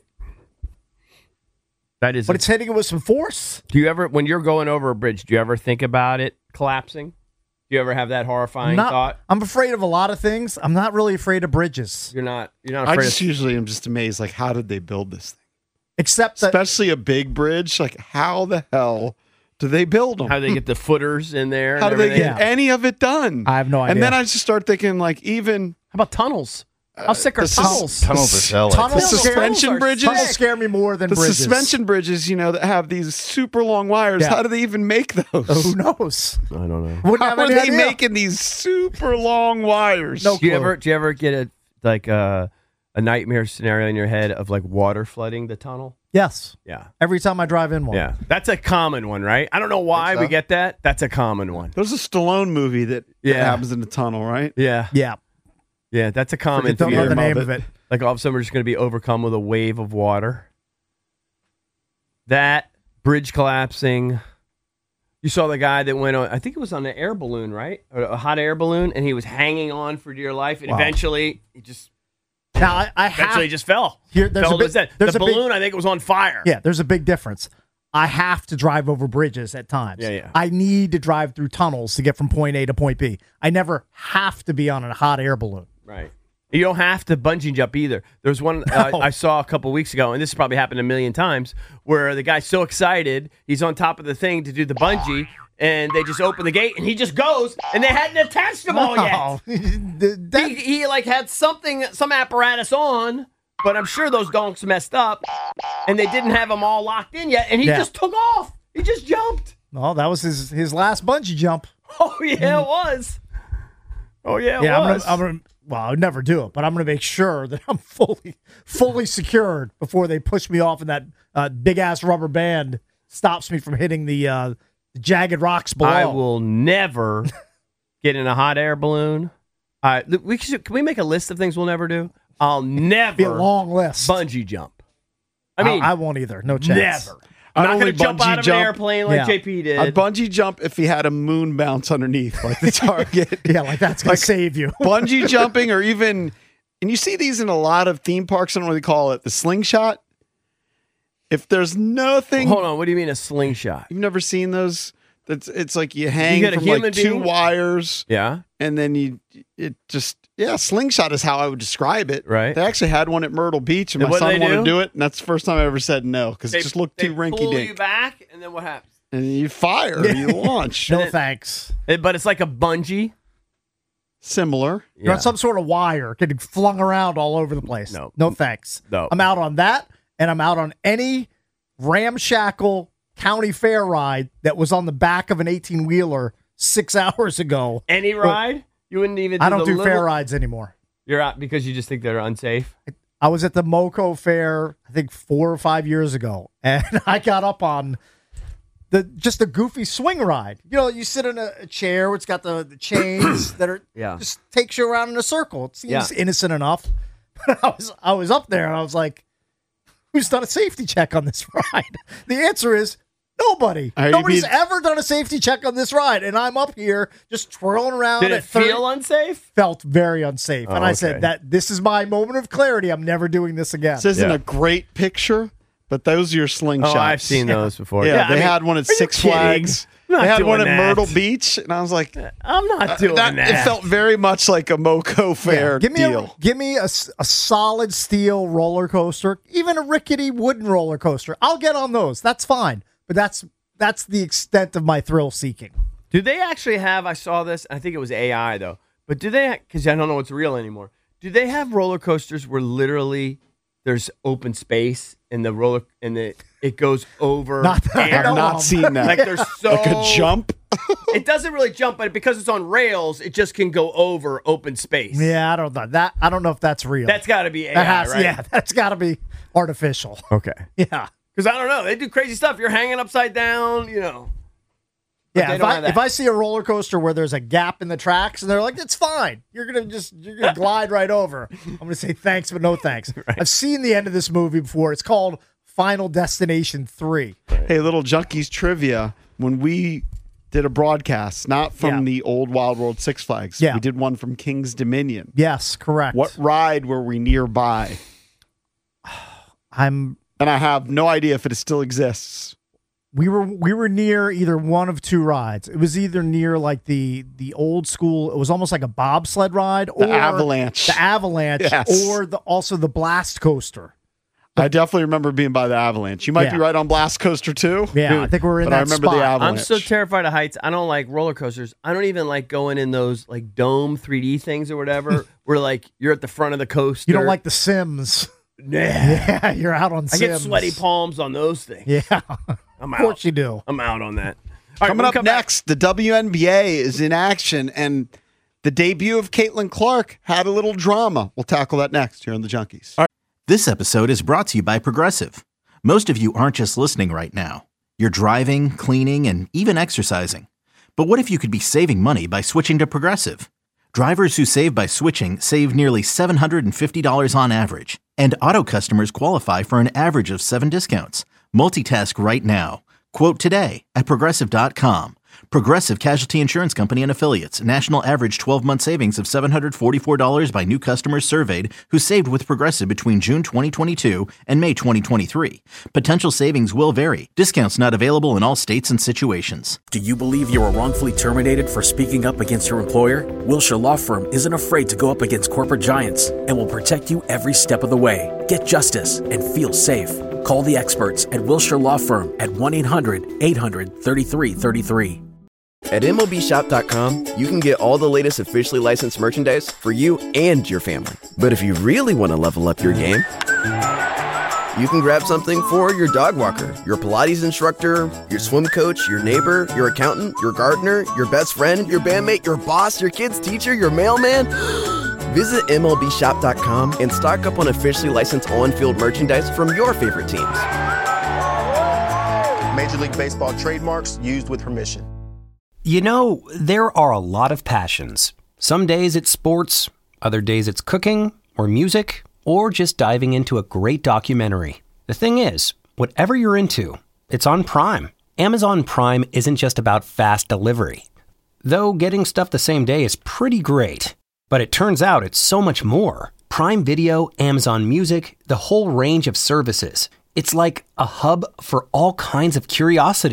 That is. but it's hitting it with some force. do you ever, when you're going over a bridge, do you ever think about it collapsing? Do you ever have that horrifying Not- thought? I'm afraid of a lot of things. I'm not really afraid of bridges. You're not. You're not I afraid. just of, usually am just amazed, like, how did they build this thing? Except that Especially a big bridge. Like, how the hell do they build them? how do they get the footers in there? How and do they everything? get any of it done? I have no idea. And then I just start thinking, like, even How about tunnels? How sick are the sus- tunnels? Tunnels are hell. tunnels, the scare, suspension tunnels are bridges. tunnels scare me more than The bridges. suspension bridges, you know, that have these super long wires. Yeah. How do they even make those? Oh, who knows? I don't know. Wouldn't How have are any they idea. making these super long wires? No Do you clue. ever? Do you ever get a like a a nightmare scenario in your head of like water flooding the tunnel? Yes. Yeah. Every time I drive in one. Yeah, that's a common one, right? I don't know why Think so. we get that. That's a common one. There's a Stallone movie that, that Yeah. happens in the tunnel, right? Yeah, Yeah. yeah, that's a common Don't fear. know the name of of it. Like all of a sudden we're just going to be overcome with a wave of water. That bridge collapsing. You saw the guy that went on. I think it was on an air balloon, right? Or a hot air balloon, and he was hanging on for dear life, and Wow. eventually he just Now, I, I have. eventually he just fell. Here, there's fell a to big- his death. there's The a big- balloon, I think, it was on fire. Yeah, there's a big difference. I have to drive over bridges at times. Yeah, yeah. I need to drive through tunnels to get from point A to point B. I never have to be on a hot air balloon. Right. You don't have to bungee jump either. There's one uh, No. I saw a couple weeks ago, and this has probably happened a million times, where the guy's so excited, he's on top of the thing to do the bungee, and they just open the gate, and he just goes, and they hadn't attached him all yet. No. That- He, he like had something, some apparatus on, but I'm sure those donks messed up, and they didn't have them all locked in yet, and he Yeah. just took off. He just jumped. well, that was his, his last bungee jump. Oh yeah, it was. Oh yeah, it yeah, I'm was. gonna, I'm gonna. Well, I would never do it, but I'm going to make sure that I'm fully, fully secured before they push me off, and that uh, big ass rubber band stops me from hitting the, uh, the jagged rocks below. I will never get in a hot air balloon. All right, look, we should, can we make a list of things we'll never do? I'll never Be a long list. bungee jump. I mean, I, I won't either. No chance. never. I'm I'd not only going to jump bungee out of jump- an airplane like Yeah. J P did. I'd bungee jump if he had a moon bounce underneath, like the target. Yeah, like that's going Like, to save you. Bungee jumping, or even, and you see these in a lot of theme parks. I don't know what they call it, the slingshot. If there's nothing, Hold on, what do you mean a slingshot? you've never seen those It's it's like you hang You get a from like human two being? wires, Yeah. and then you it just yeah, slingshot is how I would describe it. Right. They actually had one at Myrtle Beach, and And my what do son they wanted do? to do it, and that's the first time I ever said no because it They- just looked they too rinky pull you dink. back, and then what happens? And you fire, you launch. No And it- thanks. It- but it's like a bungee. Similar. You're on some sort of wire getting flung around all over the place. No. No thanks. No. I'm out on that, and I'm out on any ramshackle county fair ride that was on the back of an eighteen-wheeler six hours ago. Any ride? You wouldn't even. Do I don't the do little, fair rides anymore. You're out because you just think they're unsafe. I was at the MoCo Fair, I think four or five years ago, and I got up on the just a goofy swing ride. You know, you sit in a, a chair, it's got the, the chains that are Yeah. just takes you around in a circle. It seems Yeah. innocent enough. But I was I was up there and I was like, who's done a safety check on this ride? The answer is nobody. I already Nobody's beat- ever done a safety check on this ride, and I'm up here just twirling around. Did it at thirty feel unsafe? Felt very unsafe, Oh, and I okay. said that this is my moment of clarity. I'm never doing this again. This isn't Yeah. a great picture, but those are your slingshots. Oh, I've seen those before. Yeah, I they mean, had one at are you Six kidding? Flags. I'm not They had one at doing that. Myrtle Beach, and I was like, I'm not doing that, that. It felt very much like a MoCo Fair Yeah, give me deal. A, give me a, s- a solid steel roller coaster, even a rickety wooden roller coaster. I'll get on those. That's fine. But that's that's the extent of my thrill seeking. Do they actually have? I saw this. I think it was A I though. But do they? Because I don't know what's real anymore. Do they have roller coasters where literally there's open space and the roller and the it goes over? Not that I air? know I've not of. seen that. Like there's so like a jump. It doesn't really jump, but because it's on rails, it just can go over open space. Yeah, I don't know that. I don't know if that's real. That's got to be A I, that has, right? Yeah, that's got to be artificial. Okay. Yeah, Because I don't know, they do crazy stuff. You're hanging upside down, you know. But yeah. they If don't I have that. if I see a roller coaster where there's a gap in the tracks and they're like, it's fine, you're gonna just you're gonna glide right over. I'm gonna say thanks, but no thanks. I've seen the end of this movie before. It's called Final Destination Three. Hey, little junkies trivia. When we did a broadcast, not from Yeah. the old Wild World Six Flags, Yeah. we did one from King's Dominion. Yes, correct. What ride were we nearby? I'm And I have no idea if it still exists. we were we were near either one of two rides. It was either near like the the old school. It was almost like a bobsled ride, The or Avalanche. the avalanche, Yes. or the also the blast coaster. I definitely remember being by the Avalanche. You might be Yeah. right on Blast Coaster too. Yeah, I think we're in but that I remember spot. the I'm Avalanche. so terrified of heights. I don't like roller coasters. I don't even like going in those like dome three D things or whatever, where like you're at the front of the coaster. You don't like the Sims? Yeah. Yeah, you're out on I Sims. get sweaty palms on those things. Yeah, I'm of course out. you do. I'm out on that. All right, Coming we'll up come back. next, the W N B A is in action, and the debut of Caitlin Clark had a little drama. We'll tackle that next here on the Junkies. This episode is brought to you by Progressive. Most of you aren't just listening right now. You're driving, cleaning, and even exercising. But what if you could be saving money by switching to Progressive? Drivers who save by switching save nearly seven hundred fifty dollars on average. And auto customers qualify for an average of seven discounts. Multitask right now. Quote today at Progressive dot com. Progressive Casualty Insurance Company and Affiliates. National average twelve-month savings of seven hundred forty-four dollars by new customers surveyed who saved with Progressive between June twenty twenty-two and May twenty twenty-three. Potential savings will vary. Discounts not available in all states and situations. Do you believe you were wrongfully terminated for speaking up against your employer? Wilshire Law Firm isn't afraid to go up against corporate giants and will protect you every step of the way. Get justice and feel safe. Call the experts at Wilshire Law Firm at one eight hundred eight hundred thirty-three thirty-three. At M L B Shop dot com, you can get all the latest officially licensed merchandise for you and your family. But if you really want to level up your game, you can grab something for your dog walker, your Pilates instructor, your swim coach, your neighbor, your accountant, your gardener, your best friend, your bandmate, your boss, your kid's teacher, your mailman. Visit M L B Shop dot com and stock up on officially licensed on-field merchandise from your favorite teams. Major League Baseball trademarks used with permission. You know, there are a lot of passions. Some days it's sports, other days it's cooking, or music, or just diving into a great documentary. The thing is, whatever you're into, it's on Prime. Amazon Prime isn't just about fast delivery. Though getting stuff the same day is pretty great. But it turns out it's so much more. Prime Video, Amazon Music, the whole range of services. It's like a hub for all kinds of curiosity.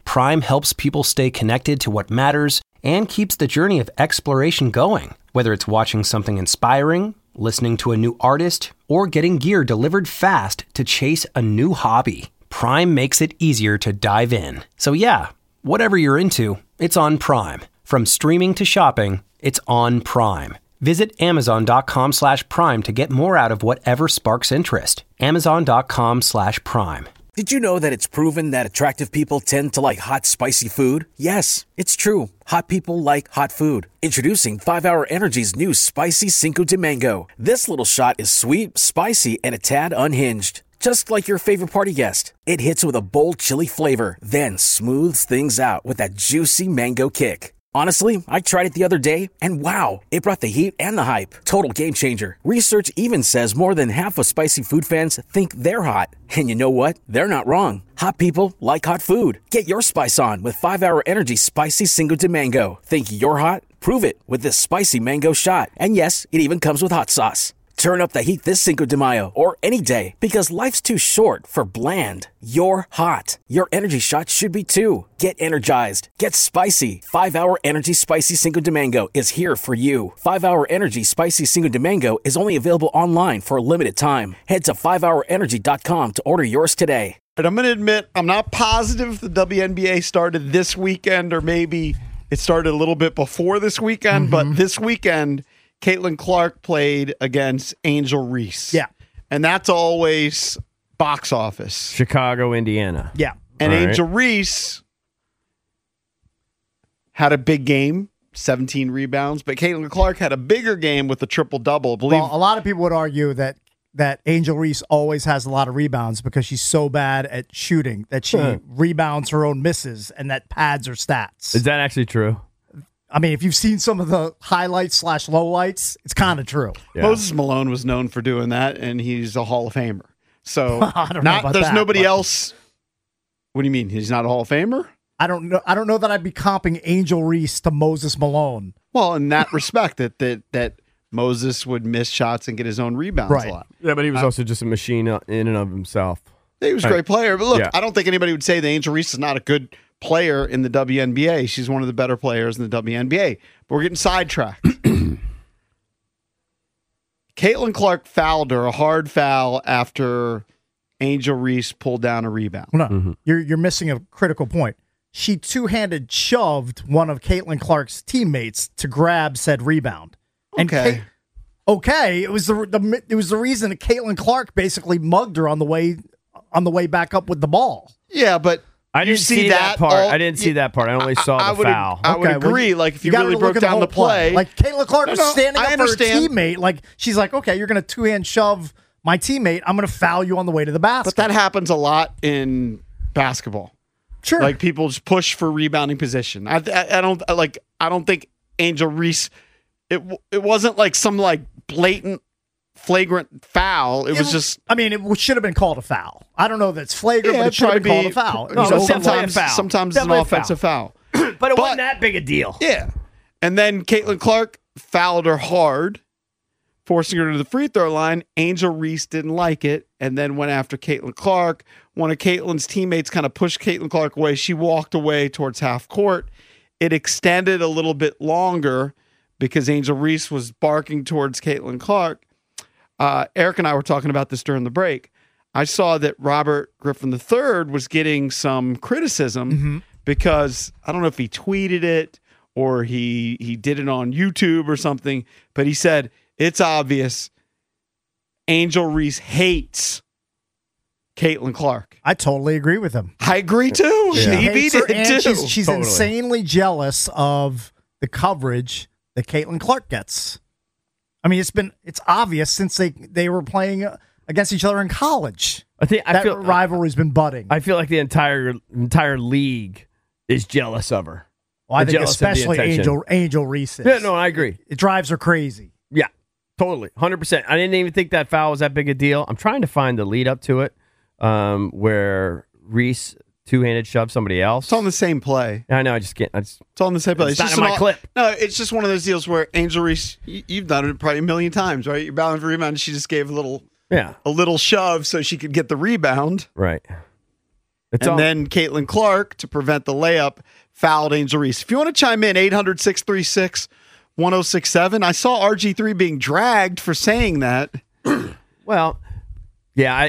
Prime helps people stay connected to what matters and keeps the journey of exploration going. Whether it's watching something inspiring, listening to a new artist, or getting gear delivered fast to chase a new hobby, Prime makes it easier to dive in. So yeah, whatever you're into, it's on Prime. From streaming to shopping, it's on Prime. Visit amazon.com slash prime to get more out of whatever sparks interest. Amazon.com slash prime. Did you know that it's proven that attractive people tend to like hot, spicy food? Yes, it's true. Hot people like hot food. Introducing five hour Energy's new Spicy Cinco de Mango. This little shot is sweet, spicy, and a tad unhinged. Just like your favorite party guest. It hits with a bold chili flavor, then smooths things out with that juicy mango kick. Honestly, I tried it the other day, and wow, it brought the heat and the hype. Total game changer. Research even says more than half of spicy food fans think they're hot. And you know what? They're not wrong. Hot people like hot food. Get your spice on with five hour Energy Spicy Cinco de Mango. Think you're hot? Prove it with this spicy mango shot. And yes, it even comes with hot sauce. Turn up the heat this Cinco de Mayo or any day because life's too short for bland. You're hot. Your energy shot should be too. Get energized. Get spicy. five hour Energy Spicy Cinco de Mango is here for you. five hour Energy Spicy Cinco de Mango is only available online for a limited time. Head to five hour energy dot com to order yours today. And I'm going to admit, I'm not positive if the W N B A started this weekend or maybe it started a little bit before this weekend, mm-hmm. but this weekend, Caitlin Clark played against Angel Reese. Yeah. And that's always box office. Chicago, Indiana. Yeah. And All Angel right. Reese had a big game, seventeen rebounds, but Caitlin Clark had a bigger game with a triple-double. I believe. Well, a lot of people would argue that that Angel Reese always has a lot of rebounds because she's so bad at shooting that she Huh. rebounds her own misses and that pads her stats. Is that actually true? I mean, if you've seen some of the highlights slash lowlights, it's kind of true. Yeah. Moses Malone was known for doing that, and he's a Hall of Famer. So I don't know not, about there's that, nobody but- else. What do you mean? He's not a Hall of Famer? I don't know. I don't know that I'd be comping Angel Reese to Moses Malone. Well, in that respect, that that that Moses would miss shots and get his own rebounds Right. a lot. Yeah, but he was Uh, also just a machine in and of himself. He was a Right. great player, but look, Yeah. I don't think anybody would say that Angel Reese is not a good player in the W N B A. She's one of the better players in the W N B A. But we're getting sidetracked. Caitlin Clark fouled her, a hard foul, after Angel Reese pulled down a rebound. No, mm-hmm. you're you're missing a critical point. She two-handed shoved one of Caitlin Clark's teammates to grab said rebound. And Okay. Ka- okay, it was the, the it was the reason that Caitlin Clark basically mugged her on the way on the way back up with the ball. Yeah, but I you didn't see, see, that, that part. all- I didn't see that part. I only saw I the would, foul. I would Okay, well, agree. you- like if you, you gotta really look broke at the down the, whole play, Like Caitlin Clark No, was no, standing I up for her understand. teammate. Like she's like, okay, you're going to two-hand shove my teammate. I'm going to foul you on the way to the basket. but that happens a lot in basketball. Sure. Like people just push for rebounding position. I, I, I don't I like. I don't think Angel Reese. It w- it wasn't like some like blatant, flagrant foul. It was just. I mean, it should have been called a foul. I don't know that it's flagrant, Yeah, but it should have been probably called a foul. be- No, you know, so definitely a sometimes foul. sometimes it's an Definitely a offensive foul. But it wasn't that big a deal. Yeah. And then Caitlin Clark fouled her hard, forcing her to the free throw line. Angel Reese didn't like it and then went after Caitlin Clark. One of Caitlin's teammates kind of pushed Caitlin Clark away. She walked away towards half court. It extended a little bit longer because Angel Reese was barking towards Caitlin Clark. Uh, Eric and I were talking about this during the break. I saw that Robert Griffin the third was getting some criticism Mm-hmm. because I don't know if he tweeted it or he he did it on YouTube or something, but he said it's obvious Angel Reese hates Caitlin Clark. I totally agree with him. I agree too. She He hates her, did and too. she's, she's Totally. insanely jealous of the coverage that Caitlin Clark gets. I mean, it's been it's obvious since they they were playing against each other in college. I think I that feel rivalry's been budding. I feel like the entire entire league is jealous of her. Well, I They're think jealous of the especially attention. Angel Angel Reese. is. Yeah, no, I agree. It drives her crazy. Yeah, totally, one hundred percent. I didn't even think that foul was that big a deal. I'm trying to find the lead up to it, um, where Reese two-handed shoved somebody else. It's on the same play. I know. I just can't. I just, It's on the same play. It's not just in an my all- clip. No, it's just one of those deals where Angel Reese, you, you've done it probably a million times, right? You're battling for rebound. She just gave a little, yeah, a little shove so she could get the rebound. right. It's and all- then Caitlin Clark, to prevent the layup, fouled Angel Reese. If you want to chime in, eight hundred, six three six, one oh six seven. I saw R G three being dragged for saying that. Well, yeah, I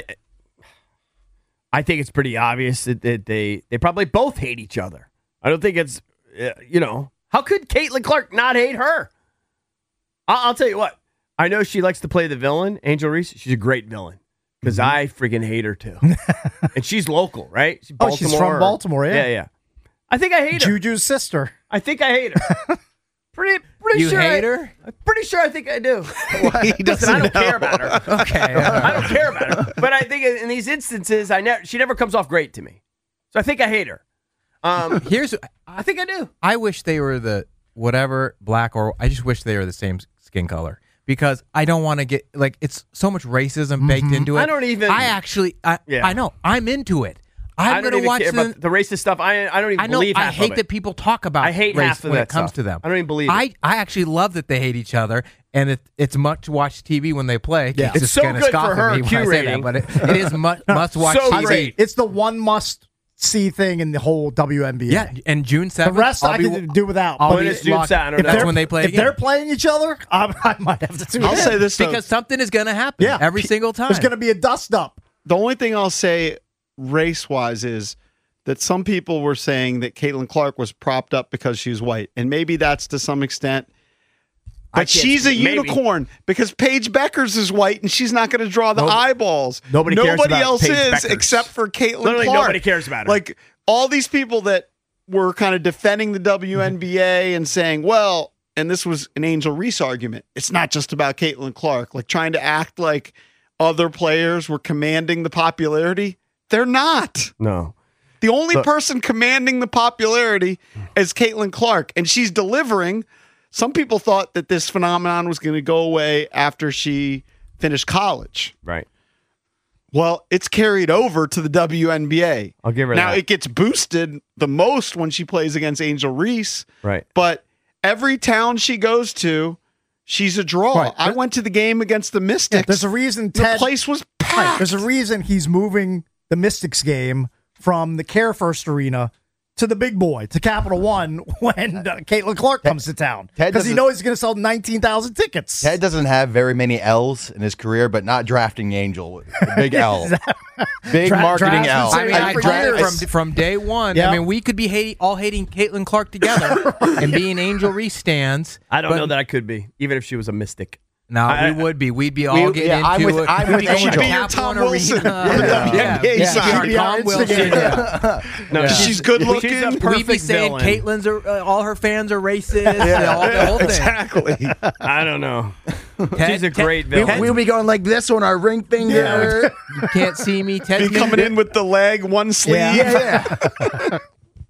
I think it's pretty obvious that, that they they probably both hate each other. I don't think it's, uh, you know, how could Caitlin Clark not hate her? I'll, I'll tell you what. I know she likes to play the villain, Angel Reese. She's a great villain because Mm-hmm. I freaking hate her too. And she's local, right? She's Oh, she's from Baltimore, yeah. Yeah, yeah. I think I hate her. Juju's sister. I think I hate her. pretty, pretty You sure. hate I, her? I'm pretty sure I think I do. He Listen, doesn't I don't know. care about her. Okay. I don't care about her. But I think in these instances, I never she never comes off great to me. So I think I hate her. Um, Here's I think I do. I wish they were the whatever black or I just wish they were the same skin color because I don't want to get like it's so much racism baked into it. I don't even- I actually I Yeah. I know I'm into it. I'm I don't gonna even watch care the, about the racist stuff. I I don't even I know believe I half hate of that it. people talk about I hate race half of when that it comes stuff. to them. I don't even believe I, it. I actually love that they hate each other and it, it's much watch T V when they play. Yeah. Kate's It's just so gonna good scoff for at her me when Q I say rating. that, but it, it is mu- must watch So T V. great. It's the one must see thing in the whole W N B A. Yeah, and June The seventh. rest I'll I be, can do without. I'll But When be it's June locked- seventh, I don't if know. That's they're- when they play If again. they're playing each other, I, I might have to tune I'll in. say this, though. because something is going to happen. Yeah. every single time. There's going to be a dust up. The only thing I'll say race-wise is that some people were saying that Caitlin Clark was propped up because she was white. And maybe that's to some extent. I But can't she's a speak- maybe. unicorn because Paige Beckers is white and she's not going to draw the Nope. eyeballs. Nobody cares Nobody about else Paige is Beckers. except for Caitlin Literally Clark. nobody cares about her. Like all these people that were kind of defending the W N B A and saying, well, and this was an Angel Reese argument. It's not just about Caitlin Clark, like trying to act like other players were commanding the popularity. They're not. No. The only Look. person commanding the popularity is Caitlin Clark, and she's delivering. Some people thought that this phenomenon was going to go away after she finished college. Right. Well, it's carried over to the W N B A. I'll give her now, that. it gets boosted the most when she plays against Angel Reese, Right. but every town she goes to, she's a draw. Right. I went to the game against the Yeah, Mystics. there's a reason the Ted. place was Right, packed. there's a reason he's moving the Mystics game from the Care First Arena to the big boy, to Capital One, when uh, Caitlin Clark comes to town. Ted Because he doesn't- knows he's going to sell nineteen thousand tickets. Ted doesn't have very many L's in his career, but not drafting Angel. The big L. Big Dra- marketing drafts L. would I mean, say I, for dra- years. from from day one. Yeah. I mean, we could be hating, all hating Caitlin Clark together and being Angel Reese stands. I don't but- know that I could be, even if she was a mystic. No, I- we would be. We'd be all We- getting yeah, I'm into with- it. I'm We'd with be going Angel. to Be your Cap Tom One Wilson Arena. on the W N B A yeah, side. Be our Tom Yeah, Wilson. Instagram. Yeah. No, Yeah. She's good She's looking. a We'd be perfect saying villain. Caitlin's are uh, all her fans are racist. Yeah, all the whole thing. Exactly. I don't know. Ted- She's a Ted- great We- villain. We'll be going like this on our ring finger. You can't see me. Ted's Be coming in with the leg, one sleeve. Yeah, yeah.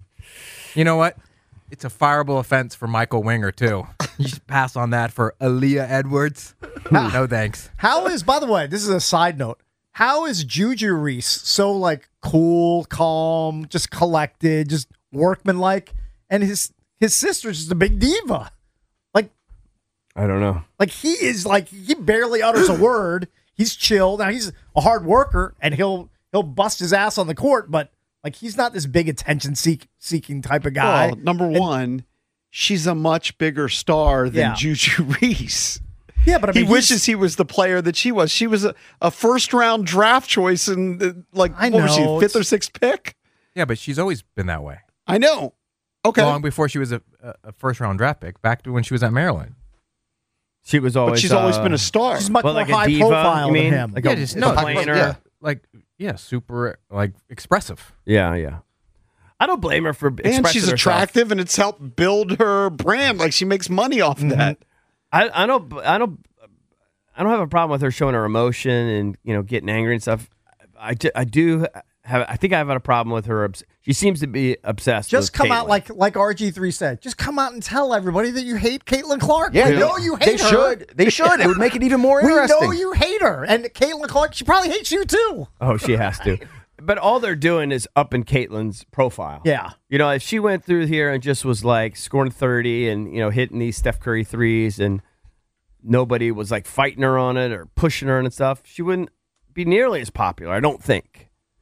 You know what? It's a fireable offense for Michael Winger too. You should pass on that for Aaliyah Edwards. No thanks. How is, by the way, this is a side note. How is Juju Reese so like cool, calm, just collected, just workmanlike, and his his sister's just a big diva? Like, I don't know. like he is like he barely utters a word. He's chill. Now he's a hard worker, and he'll he'll bust his ass on the court, but like he's not this big attention seek, seeking type of guy. Well, number one, she's a much bigger star than Yeah. Juju Reese. Yeah, but I mean, he he's- wishes he was the player that she was. She was a, a first round draft choice and uh, like I what was she, know, fifth or it's- sixth pick? Yeah, but she's always been that way. I know. Okay, Long before she was a, a, a first round draft pick, back to when she was at Maryland. She was always. but she's always uh, been a star. She's much well, more like a high diva, profile you mean? than him. Like yeah, a just no, complainer. yeah, like yeah, super like expressive. Yeah, yeah. I don't blame her for and expressing she's herself. attractive, and it's helped build her brand. Like she makes money off Mm-hmm. that. I, I don't. I don't. I don't have a problem with her showing her emotion and you know getting angry and stuff. I, ju- I do have. I think I have a problem with her. obs- She seems to be obsessed. Just with come out Caitlyn. like like R G three said. Just come out and tell everybody that you hate Caitlin Clark. Yeah, we they- know you hate they her. should. They should. It would make it even more We interesting. know you hate her, and Caitlin Clark. She probably hates you too. Oh, she has to. But all they're doing is upping Caitlin's profile. Yeah. You know, if she went through here and just was like scoring thirty and, you know, hitting these Steph Curry threes and nobody was like fighting her on it or pushing her and stuff, she wouldn't be nearly as popular, I don't think.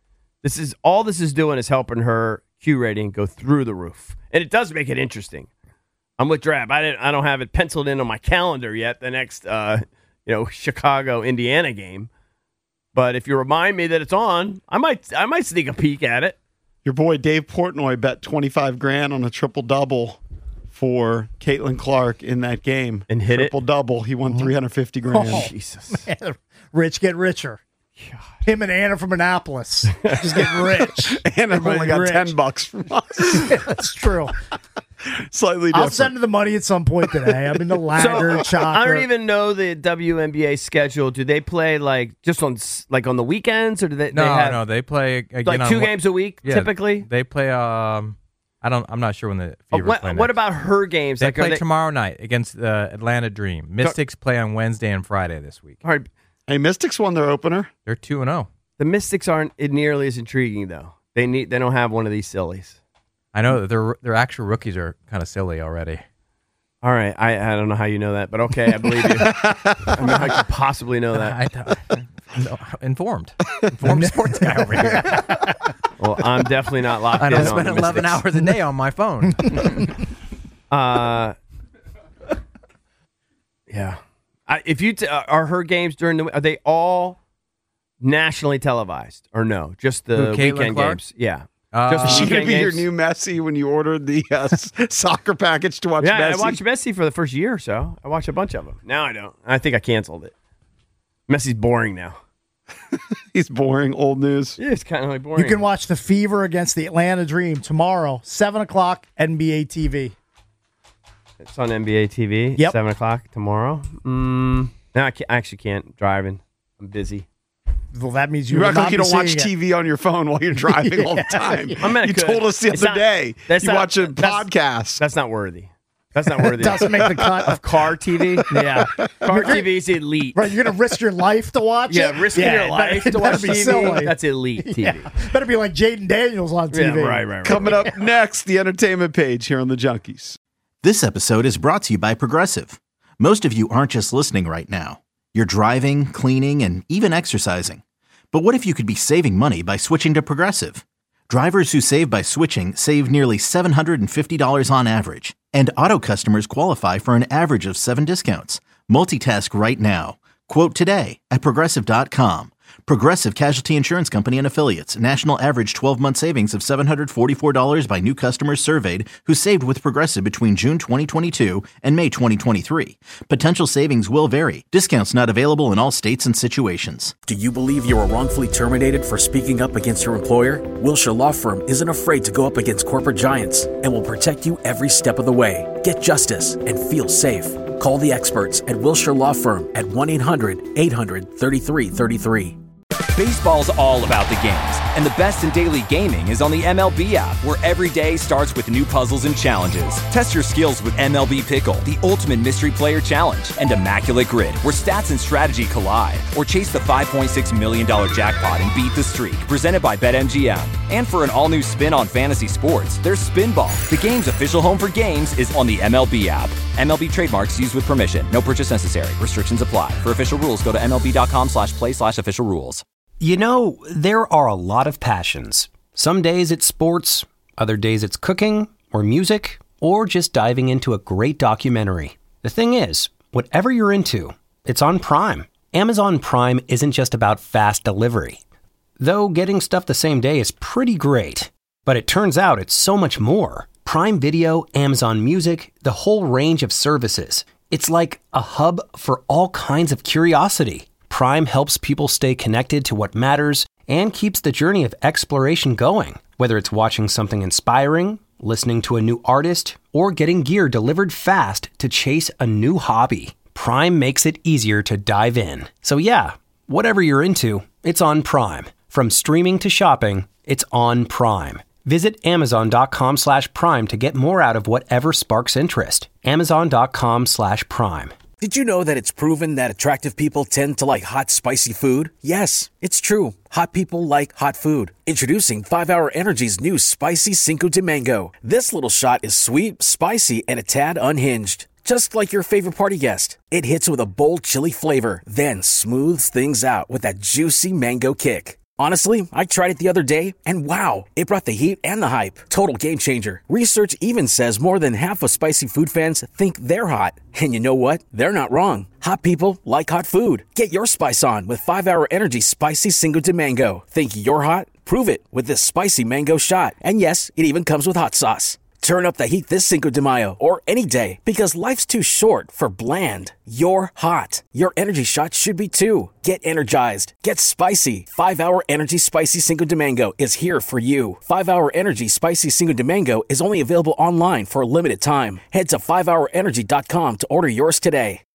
This is all this is doing is helping her Q rating go through the roof, and it does make it interesting. I'm with Drab. I didn't. I don't have it penciled in on my calendar yet. The next, uh, you know, Chicago Indiana game. But if you remind me that it's on, I might. I might sneak a peek at it. Your boy Dave Portnoy bet twenty-five grand on a triple double for Caitlin Clark in that game and hit triple it. double. He won three hundred fifty grand. Oh, Jesus, man. Rich get richer. God. Him and Anna from Annapolis just getting rich. Anna only got rich. ten bucks from us. Yeah, that's true. Slightly different. I'll send her the money at some point today. I'm in the ladder, So, chopper. I don't even know the W N B A schedule. Do they play like just on s- like on the weekends, or do they? No, they have, no, they play again like on two what- games a week Yeah, typically. They play. Um, I don't. I'm not sure when the Oh, Fever's what, play what next. about her games? They like, are play they- tomorrow night against the Atlanta Dream. Mystics play on Wednesday and Friday this week. All right. Hey, Mystics won their opener. They're two and zero. The Mystics aren't nearly as intriguing though. They need. They don't have one of these sillies. I know that their their actual rookies are kind of silly already. All right, I, I don't know how you know that, but okay, I believe you. I mean, how could you possibly know that? I, no, informed, informed sports guy over here. Well, I'm definitely not locked I in. don't on spend the eleven Mystics. hours a day on my phone. Uh, yeah. I, if you t- uh, are her games during the, are they all nationally televised or no? Just the Who, Caitlin weekend Clark? games. Yeah. Uh, Just the Is she going to weekend be your games? new Messi when you ordered the uh, s- soccer package to watch Yeah, Messi? I watched Messi for the first year or so. I watched a bunch of them. Now I don't. I think I canceled it. Messi's boring now. He's boring. Old news. Yeah, it's kind of like boring. You can watch the Fever against the Atlanta Dream tomorrow, seven o'clock, N B A T V. It's on N B A T V. Yep. seven o'clock tomorrow. Mm, no, I, can't, I actually can't. Driving. I'm busy. Well, that means you You will act not like you be don't watch seeing it. T V on your phone while you're driving all the time. I mean, I you could. told us the It's other not- day that's you not- watch a that's- podcast. That's not worthy. That's not worthy. Doesn't make the cut. Of car T V? Yeah. Car T V is elite. Right, you're gonna risk your life to watch it. Yeah, risking your it life better- to it watch better be T V. silly. That's elite T V. Yeah. Better be like Jaden Daniels on T V. Yeah, right, right, right. Coming up next, the entertainment page here on the Junkies. This episode is brought to you by Progressive. Most of you aren't just listening right now. You're driving, cleaning, and even exercising. But what if you could be saving money by switching to Progressive? Drivers who save by switching save nearly seven hundred fifty dollars on average. And auto customers qualify for an average of seven discounts. Multitask right now. Quote today at Progressive dot com. Progressive Casualty Insurance Company and Affiliates. National average twelve-month savings of seven hundred forty-four dollars by new customers surveyed who saved with Progressive between June twenty twenty-two and May twenty twenty-three. Potential savings will vary. Discounts not available in all states and situations. Do you believe you were wrongfully terminated for speaking up against your employer? Wilshire Law Firm isn't afraid to go up against corporate giants and will protect you every step of the way. Get justice and feel safe. Call the experts at Wilshire Law Firm at one eight hundred eight hundred thirty-three thirty-three. Baseball's all about the games, and the best in daily gaming is on the M L B app, where every day starts with new puzzles and challenges. Test your skills with M L B Pickle, the ultimate mystery player challenge, and Immaculate Grid, where stats and strategy collide. Or chase the five point six million dollars jackpot and beat the streak, presented by BetMGM. And for an all-new spin on fantasy sports, there's Spinball. The game's official home for games is on the M L B app. M L B trademarks used with permission. No purchase necessary. Restrictions apply. For official rules, go to MLB.com slash play slash official rules. You know, there are a lot of passions. Some days it's sports, other days it's cooking, or music, or just diving into a great documentary. The thing is, whatever you're into, it's on Prime. Amazon Prime isn't just about fast delivery. Though getting stuff the same day is pretty great. But it turns out it's so much more. Prime Video, Amazon Music, the whole range of services. It's like a hub for all kinds of curiosity. Prime helps people stay connected to what matters and keeps the journey of exploration going. Whether it's watching something inspiring, listening to a new artist, or getting gear delivered fast to chase a new hobby, Prime makes it easier to dive in. So yeah, whatever you're into, it's on Prime. From streaming to shopping, it's on Prime. Visit Amazon.com slash Prime to get more out of whatever sparks interest. Amazon.com slash Prime. Did you know that it's proven that attractive people tend to like hot, spicy food? Yes, it's true. Hot people like hot food. Introducing five hour Energy's new Spicy Cinco de Mango. This little shot is sweet, spicy, and a tad unhinged. Just like your favorite party guest. It hits with a bold chili flavor, then smooths things out with that juicy mango kick. Honestly, I tried it the other day, and wow, it brought the heat and the hype. Total game changer. Research even says more than half of spicy food fans think they're hot. And you know what? They're not wrong. Hot people like hot food. Get your spice on with five hour Energy Spicy Cinco de Mango. Think you're hot? Prove it with this spicy mango shot. And yes, it even comes with hot sauce. Turn up the heat this Cinco de Mayo or any day, because life's too short for bland. You're hot. Your energy shot should be too. Get energized. Get spicy. five hour Energy Spicy Cinco de Mango is here for you. five hour Energy Spicy Cinco de Mango is only available online for a limited time. Head to five hour energy dot com to order yours today.